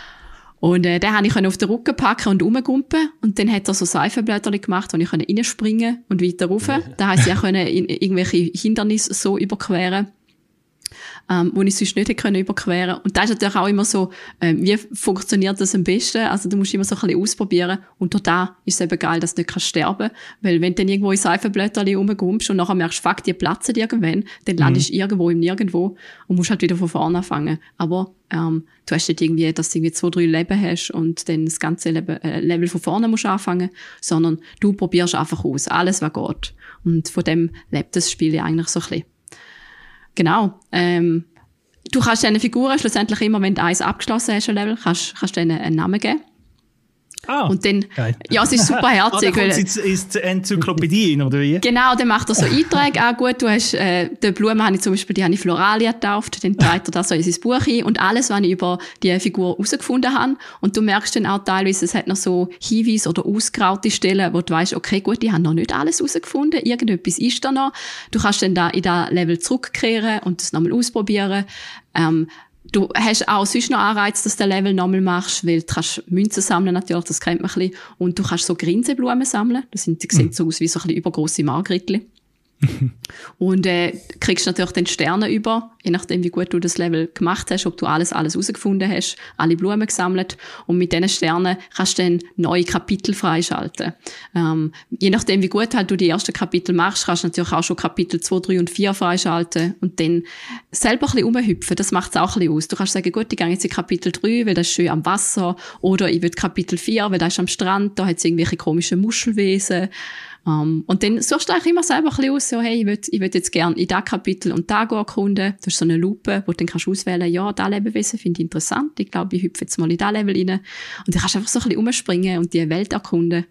Und äh, den konnte ich auf den Rücken packen und rumgumpen. Und dann hat er so Seifenblätterli gemacht, wo ich reinspringen und weiter rauf. Da heisst ich auch irgendwelche Hindernisse so überqueren. Ähm, wo ich sonst nicht hätte können überqueren. Und da ist natürlich auch immer so, ähm, wie funktioniert das am besten? Also du musst immer so ein bisschen ausprobieren. Und da ist es eben geil, dass du nicht kannst sterben. Weil wenn du dann irgendwo in Seifenblätterli rumgumpst und nachher merkst, fuck, die platzen irgendwann, dann landest du mhm. irgendwo im Nirgendwo und musst halt wieder von vorne anfangen. Aber ähm, du hast nicht irgendwie, dass du irgendwie zwei, drei Leben hast und dann das ganze Leben, äh, Level von vorne musst anfangen, sondern du probierst einfach aus. Alles, was geht. Und von dem lebt das Spiel ja eigentlich so ein bisschen. Genau. Ähm, du kannst diesen Figuren schlussendlich immer, wenn du eins abgeschlossen hast, ein Level, kannst, kannst du ihnen einen Namen geben. Ah, und dann, geil. ja, es ist super herzig. Ah, dann kommt es ins Enzyklopädie rein, oder wie? Genau, dann macht er so Einträge. Ah, gut, du hast, äh, die Blumen habe ich zum Beispiel, die habe ich Floralia getauft, dann trägt er das so in sein Buch ein und alles, was ich über die Figur herausgefunden habe. Und du merkst dann auch teilweise, es hat noch so Hinweise oder ausgeraute Stellen, wo du weißt, okay, gut, die haben noch nicht alles herausgefunden, irgendetwas ist da noch. Du kannst dann da in das Level zurückkehren und das nochmal ausprobieren. Ähm, Du hast auch sonst noch Anreiz, dass du den Level nochmal machst, weil du kannst Münzen sammeln natürlich, das kennt man ein bisschen. Und du kannst so Grinseblumen sammeln. Das sind, die sehen Mhm. so aus wie so ein bisschen übergrosse Margritli. Und äh, kriegst natürlich dann Sterne über, je nachdem wie gut du das Level gemacht hast, ob du alles alles herausgefunden hast, alle Blumen gesammelt und mit diesen Sternen kannst du dann neue Kapitel freischalten. Ähm, je nachdem wie gut halt du die ersten Kapitel machst, kannst du natürlich auch schon Kapitel zwei, drei und vier freischalten und dann selber ein bisschen rumhüpfen, das macht es auch ein bisschen aus. Du kannst sagen, gut, ich gehe jetzt in Kapitel drei, weil das ist schön am Wasser, oder ich will Kapitel vier, weil das ist am Strand, da hat es irgendwelche komischen Muschelwesen. Um, und dann suchst du eigentlich immer selber ein bisschen aus, so, hey, ich will, ich will jetzt gerne in das Kapitel und da erkunden. Du hast so eine Lupe, wo du dann kannst auswählen, ja, das Lebewesen finde ich interessant, ich glaube, ich hüpfe jetzt mal in das Level rein. Und dann kannst du einfach so ein bisschen rumspringen und die Welt erkunden.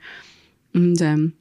Und ähm,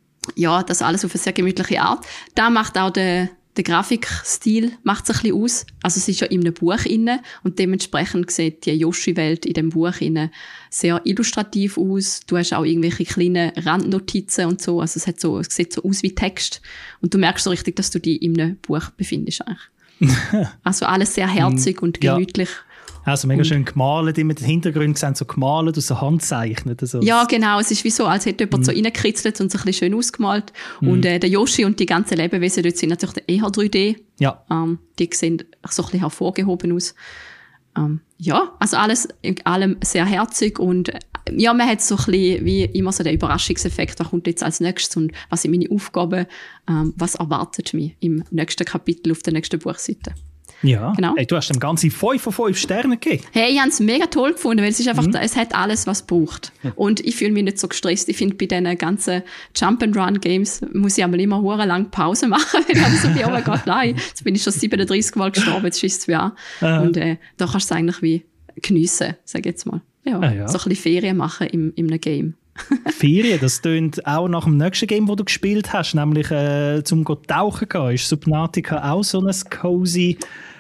ja, das alles auf eine sehr gemütliche Art. Da macht auch der Der Grafikstil macht es ein bisschen aus. Also es ist ja in einem Buch inne und dementsprechend sieht die Yoshi-Welt in dem Buch inne sehr illustrativ aus. Du hast auch irgendwelche kleinen Randnotizen und so. Also es, hat so, es sieht so aus wie Text. Und du merkst so richtig, dass du dich in einem Buch befindest eigentlich. Also alles sehr herzig und gemütlich. Ja. Also mega schön gemalt, immer den Hintergrund sehen so gemalt und so handzeichnet. Also ja, genau. Es ist wie so, als hätte jemand mm. so reingekritzelt und so ein bisschen schön ausgemalt. Mm. Und äh, der Yoshi und die ganzen Lebewesen dort sind natürlich eher drei D. Ja. Ähm, die sehen so ein bisschen hervorgehoben aus. Ähm, ja, also alles in allem sehr herzig und äh, ja, man hat so ein bisschen wie immer so den Überraschungseffekt, was kommt jetzt als nächstes und was sind meine Aufgaben, ähm, was erwartet mich im nächsten Kapitel auf der nächsten Buchseite. Ja, genau. Hey, du hast dem Ganzen fünf von fünf Sternen gegeben. Hey, ich habe es mega toll gefunden, weil es ist einfach, mhm. es hat alles, was es braucht. Und ich fühle mich nicht so gestresst. Ich finde, bei diesen ganzen Jump-and-Run-Games muss ich einmal immer hure lang Pause machen, weil ich so wie, oh mein Gott, nein, jetzt bin ich schon siebenunddreißig Mal gestorben, jetzt schießt es wie an. Uh-huh. Und äh, da kannst du es eigentlich wie geniessen, sag ich jetzt mal. Ja, ah, ja. So ein bisschen Ferien machen im, in einem Game. Ferien, das tönt auch nach dem nächsten Game, das du gespielt hast, nämlich äh, zum Tauchen gehen. Ist Subnautica auch so ein cozy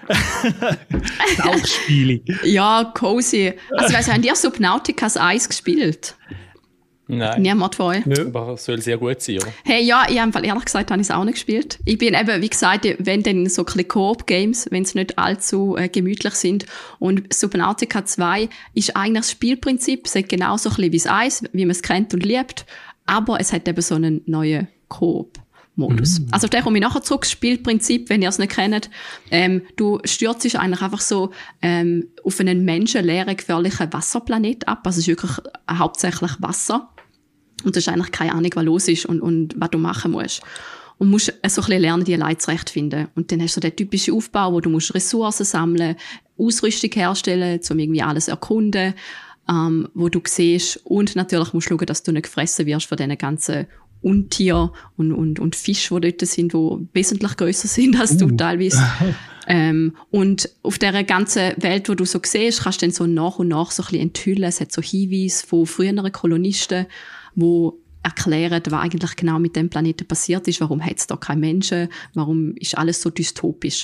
Tauchspiel? Ja, cozy. Also, weißt du, haben die Subnautica eins gespielt? Nein. Niemand von euch? Nö. Aber es soll sehr gut sein, oder? Hey, ja, ich habe ehrlich gesagt, habe ich es auch nicht gespielt. Ich bin eben, wie gesagt, wenn dann so ein bisschen Coop-Games, wenn es nicht allzu äh, gemütlich sind. Und Subnautica zwei ist eigentlich das Spielprinzip, es ist genauso ein bisschen wie das eins, wie man es kennt und liebt. Aber es hat eben so einen neuen Coop-Modus. Mm. Also auf den komme ich nachher zurück, das Spielprinzip, wenn ihr es nicht kennt. Ähm, du stürzt dich eigentlich einfach so ähm, auf einen menschenleeren, gefährlichen Wasserplanet ab. Also es ist wirklich hauptsächlich Wasser. Und du hast eigentlich keine Ahnung, was los ist und, und was du machen musst. Und musst so ein bisschen lernen, die Leute zurechtfinden. Und dann hast du den typischen Aufbau, wo du musst Ressourcen sammeln, Ausrüstung herstellen, um irgendwie alles erkunden, ähm, wo du siehst. Und natürlich musst du schauen, dass du nicht gefressen wirst von diesen ganzen Untier und, und, und Fische, die dort sind, die wesentlich grösser sind als du uh. teilweise. ähm, und auf dieser ganzen Welt, wo du so siehst, kannst du dann so nach und nach so ein bisschen enthüllen. Es hat so Hinweise von früheren Kolonisten, wo erklären, was eigentlich genau mit dem Planeten passiert ist, warum hat es da keine Menschen, warum ist alles so dystopisch.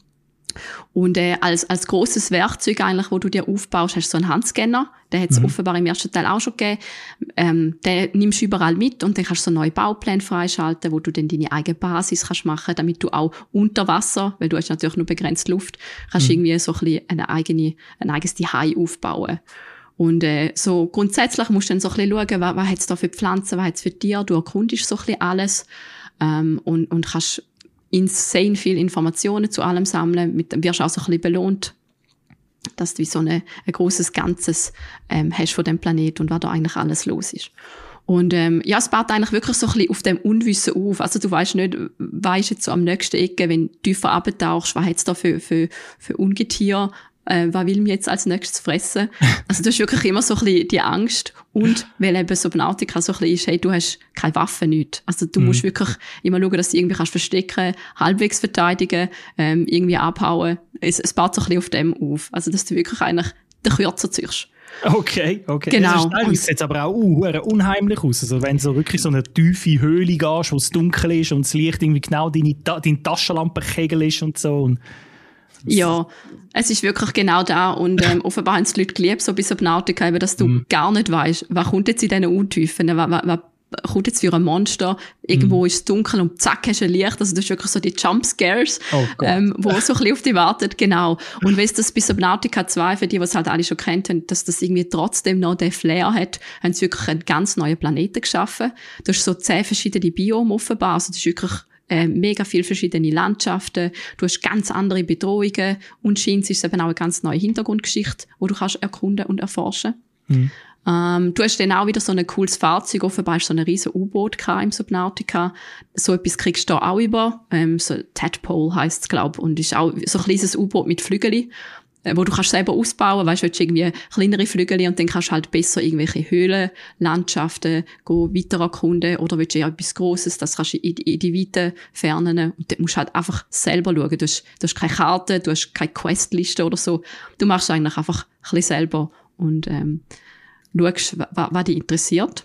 Und äh, als, als grosses Werkzeug eigentlich, wo du dir aufbaust, hast du so einen Handscanner, den hat es mhm. offenbar im ersten Teil auch schon gegeben. Ähm, den nimmst du überall mit und dann kannst du so neue Baupläne freischalten, wo du dann deine eigene Basis kannst machen, damit du auch unter Wasser, weil du hast natürlich nur begrenzt Luft, kannst mhm. irgendwie so ein bisschen eine eigene, ein eigenes Zuhause aufbauen. Und äh, so grundsätzlich musst du dann so ein bisschen schauen, was, was hat es da für Pflanzen, was hat es für Tiere. Du erkundest so ein bisschen alles ähm, und, und kannst insane viele Informationen zu allem sammeln. Mit, wirst auch so ein bisschen belohnt, dass du wie so eine, ein grosses Ganzes ähm, hast von dem Planet und was da eigentlich alles los ist. Und ähm, ja, es baut eigentlich wirklich so ein bisschen auf dem Unwissen auf. Also du weißt nicht, was ist jetzt so am nächsten Ecke, wenn du tiefer abtauchst, was hat es da für, für, für Ungetier, äh, was will mir jetzt als nächstes fressen? Also du hast wirklich immer so ein bisschen die Angst. Und weil eben Subnautica so ein bisschen ist, hey, du hast keine Waffe, nichts. Also du mhm. musst wirklich immer schauen, dass du irgendwie kannst verstecken, halbwegs verteidigen, ähm, irgendwie abhauen. Es, es baut so ein bisschen auf dem auf. Also dass du wirklich eigentlich den Kürzer ziehst. Okay, okay. Genau. Es sieht aber auch uh, unheimlich aus. Also wenn du so wirklich so eine tiefe Höhle gehst, wo es dunkel ist und das Licht irgendwie genau deine, deine Taschenlampenkegel ist und so. Und ja, es ist wirklich genau da. Und ähm, offenbar haben es die Leute geliebt, so bei Subnautica, eben, dass du mm. gar nicht weißt, was kommt jetzt in diesen Untiefen, was, was, was kommt jetzt für ein Monster, irgendwo mm. ist es dunkel und zack, hast du ein Licht. Also das ist wirklich so die Jumpscares, oh ähm, wo so ein bisschen auf dich wartet, genau. Und weißt du, das bei Subnautica zwei, für die, die es halt alle schon kennt haben, dass das irgendwie trotzdem noch den Flair hat, haben sie wirklich einen ganz neuen Planeten geschaffen. Du hast so zehn verschiedene Biome offenbar, also das ist wirklich äh, mega viele verschiedene Landschaften, du hast ganz andere Bedrohungen und scheint ist eben auch eine ganz neue Hintergrundgeschichte, die du kannst erkunden und erforschen. Mm. Ähm, du hast dann auch wieder so ein cooles Fahrzeug, offenbar ist so ein riesen U-Boot im Subnautica. So etwas kriegst du da auch über. Ähm, so Tadpole heisst es, glaube ich, und ist auch so ein kleines U-Boot mit Flügeli, äh, wo du kannst selber ausbauen, weißt du, willst irgendwie kleinere Flügeli und dann kannst du halt besser irgendwelche Höhlen, Landschaften go weiter erkunden oder willst du eher etwas Grosses, das kannst du in, in die weiten Fernen und dann musst du halt einfach selber schauen. Du hast, du hast keine Karte, du hast keine Questliste oder so. Du machst eigentlich einfach ein bisschen selber und ähm, schaust, was, was dich interessiert.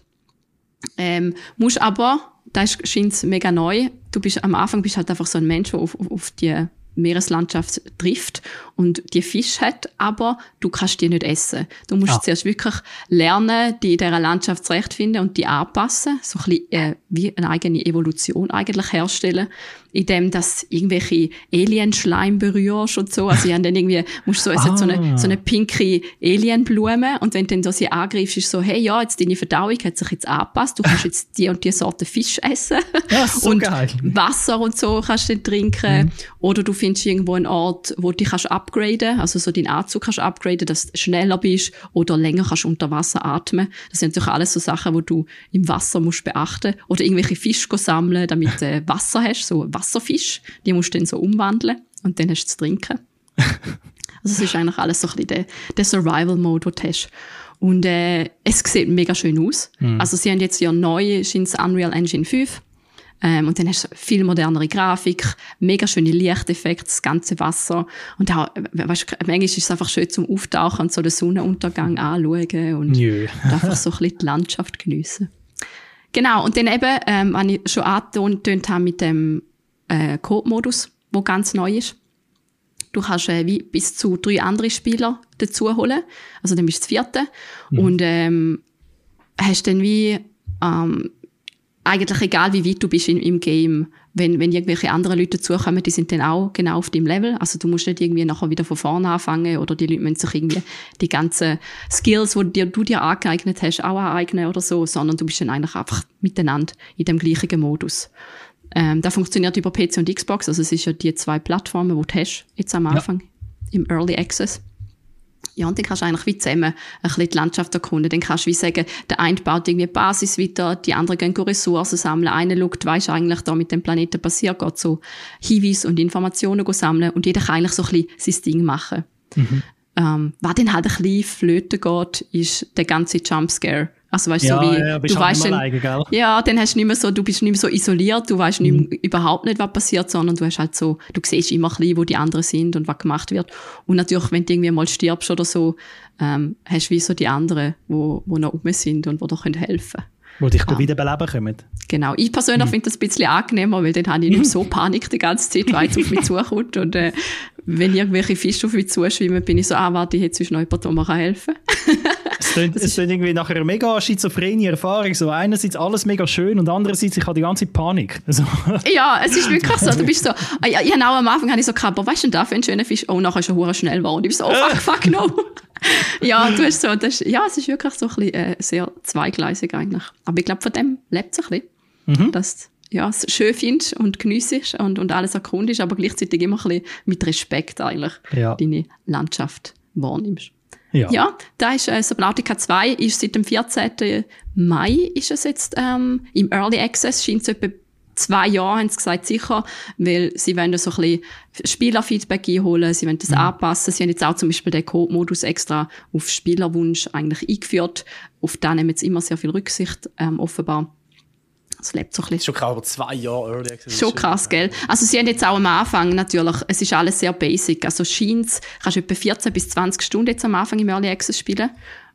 Ähm, musst aber, das scheint mega neu, du bist, am Anfang bist halt einfach so ein Mensch, der auf, auf, auf die Meereslandschaft trifft und die Fisch hat, aber du kannst die nicht essen. Du musst ah. zuerst wirklich lernen, die in dieser Landschaft zurechtfinden und die anpassen, so ein bisschen äh, wie eine eigene Evolution eigentlich herstellen, indem dass irgendwelche Alien-Schleim berührst und so. Also, ich dann irgendwie, musst so, es ah. hat so eine, so eine pinke Alien-Blume und wenn du dann sie angreifst, ist so, hey, ja, jetzt deine Verdauung hat sich jetzt angepasst, du kannst jetzt die und die Sorte Fisch essen. Ja, so und geil. Wasser und so kannst du dann trinken. Mhm. Oder du findest irgendwo einen Ort, wo du dich kannst upgraden, also so deinen Anzug kannst upgraden, dass du schneller bist oder länger kannst unter Wasser atmen. Das sind natürlich alles so Sachen, die du im Wasser musst beachten. Oder irgendwelche Fische sammeln, damit du äh, Wasser hast, so Wasserfisch. Die musst du dann so umwandeln und dann hast du zu trinken. Also es ist eigentlich alles so ein bisschen der, der Survival-Mode, den du hast. Und äh, es sieht mega schön aus. Mhm. Also sie haben jetzt ja neu, scheint Unreal Engine fünf. Ähm, und dann hast du viel modernere Grafik, mega schöne Lichteffekte, das ganze Wasser. Und auch, weißt du, manchmal ist es einfach schön zum Auftauchen und so den Sonnenuntergang anschauen und, und einfach so ein bisschen die Landschaft geniessen. Genau, und dann eben, ähm, was ich schon angetönt habe mit dem äh, Coop-Modus, der ganz neu ist. Du kannst äh, wie bis zu drei andere Spieler dazu holen. Also dann bist du das vierte. Mhm. Und ähm, hast dann wie ähm, eigentlich egal, wie weit du bist in, im Game, wenn, wenn irgendwelche anderen Leute dazukommen, die sind dann auch genau auf deinem Level. Also du musst nicht irgendwie nachher wieder von vorne anfangen oder die Leute müssen sich irgendwie die ganzen Skills, die dir, du dir angeeignet hast, auch aneignen oder so, sondern du bist dann eigentlich einfach miteinander in dem gleichen Modus. Ähm, das funktioniert über P C und Xbox, also es ist ja die zwei Plattformen, die du hast, jetzt am Anfang, ja. im Early Access. Ja, und dann kannst du eigentlich wie zusammen ein bisschen die Landschaft erkunden. Dann kannst du wie sagen, der eine baut irgendwie die Basis weiter, die anderen gehen Ressourcen sammeln. Einer schaut, weisst eigentlich, da mit dem Planeten passiert, geht so Hinweise und Informationen sammeln und jeder kann eigentlich so ein bisschen sein Ding machen. Mhm. Ähm, was dann halt ein bisschen flöten geht, ist der ganze Jumpscare. Also weißt ja, so wie, ja, bist du halt weißt dann, alleine, gell? ja, dann hast du nicht mehr so, du bist nicht mehr so isoliert, du weißt mhm. überhaupt nicht, was passiert, sondern du hast halt so, du siehst immer ein bisschen, wo die anderen sind und was gemacht wird. Und natürlich, wenn du irgendwie mal stirbst oder so, ähm, hast du wie so die anderen, wo, wo noch rum sind und wo dir helfen können. Wo dich ja. wieder beleben können. Genau. Ich persönlich mhm. finde das ein bisschen angenehmer, weil dann habe ich nicht so Panik die ganze Zeit, weil es auf mich zukommt. Und äh, wenn irgendwelche Fische auf mich zuschwimmen, bin ich so, ah, warte, ich hätte sonst noch jemanden, der mir helfen kann. Es klingt, es klingt irgendwie nach einer mega schizophrene Erfahrung. So einerseits alles mega schön und andererseits ich habe die ganze Panik. Also. Ja, es ist wirklich so. Du bist so, ja, ich habe auch am Anfang habe ich so gehabt, weißt du, da für einen schönen Fisch, oh, nachher ist er hure schnell geworden. Und ich bin so, oh, fuck, fuck, no. Ja, du hast so, das, ja, es ist wirklich so ein bisschen äh, sehr zweigleisig eigentlich. Aber ich glaube, von dem lebt es ein bisschen. Mhm. Dass ja, es schön findest und geniessest und, und alles erkundest, aber gleichzeitig immer ein bisschen mit Respekt eigentlich ja. deine Landschaft wahrnimmst. Ja, ja da ist äh, Subnautica zwei ist seit dem vierzehnten Mai ist es jetzt ähm, im Early Access, scheint es etwa zwei Jahre, haben sie gesagt, sicher, weil sie wollen so ein bisschen Spielerfeedback einholen, sie wollen das mhm. anpassen. Sie haben jetzt auch zum Beispiel den Code-Modus extra auf Spielerwunsch eigentlich eingeführt. Auf den nehmen sie immer sehr viel Rücksicht, ähm, offenbar. Das lebt so ein bisschen. Schon krass, aber zwei Jahre Early Access. Schon krass, gell? Also sie haben jetzt auch am Anfang natürlich, es ist alles sehr basic. Also Scheins kannst du etwa vierzehn bis zwanzig Stunden jetzt am Anfang im Early Access spielen.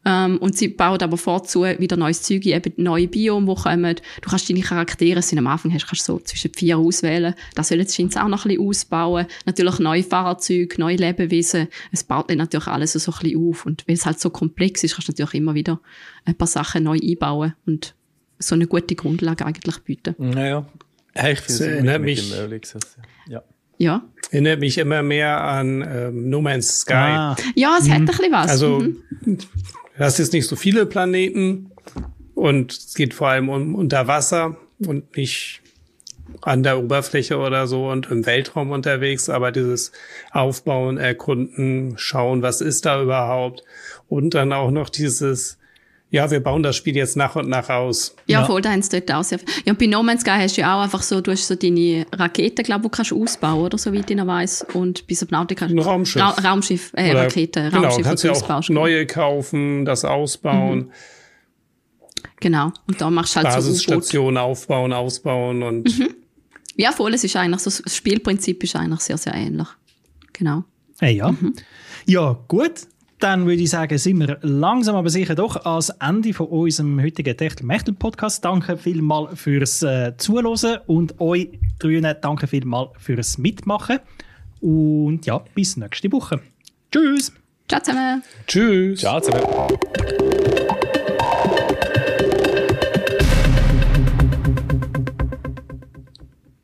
Ähm, und sie bauen aber vorzu wieder neues Zeug ein, eben neue Biome, die kommen. Du kannst deine Charaktere, sind am Anfang hast, kannst du so zwischen vier auswählen. Das soll jetzt scheint auch noch ein bisschen ausbauen. Natürlich neue Fahrzeuge, neue Lebewesen. Es baut dann natürlich alles so ein bisschen auf. Und weil es halt so komplex ist, kannst du natürlich immer wieder ein paar Sachen neu einbauen und so eine gute Grundlage eigentlich bieten. Naja, ich finde es mit dem Early Access. Ja. Ja. Erinnert mich immer mehr an ähm, No Man's Sky. Ah. Ja, es mhm. hat ein bisschen was. Also, mhm. du hast jetzt nicht so viele Planeten und es geht vor allem um unter Wasser und nicht an der Oberfläche oder so und im Weltraum unterwegs, aber dieses Aufbauen, Erkunden, schauen, was ist da überhaupt und dann auch noch dieses ja, wir bauen das Spiel jetzt nach und nach aus. Ja, ja. Voll, da haben sie dort auch sehr viel. Ja, und bei No Man's Sky hast du ja auch einfach so, du hast so deine Raketen, glaube ich, die kannst du ausbauen, oder so, wie ich noch weiss. Und bis Subnautica kannst du... Ein Raumschiff. Ra Raumschiff, äh, oder, Raketen, genau, Raumschiff, kannst du ja auch neue kaufen, das ausbauen. Mhm. Genau, und da machst du halt Basisstationen so aufbauen, ausbauen und... Mhm. Ja, voll, es ist eigentlich so, das Spielprinzip ist eigentlich sehr, sehr ähnlich. Genau. Hey, ja. Mhm. Ja, gut. Dann würde ich sagen, sind wir langsam aber sicher doch ans Ende von unserem heutigen Techtelmechtel-Podcast. Danke vielmals fürs äh, Zuhören und euch drüben danke vielmals fürs Mitmachen. Und ja, bis nächste Woche. Tschüss. Ciao zusammen. Tschüss. Ciao zusammen.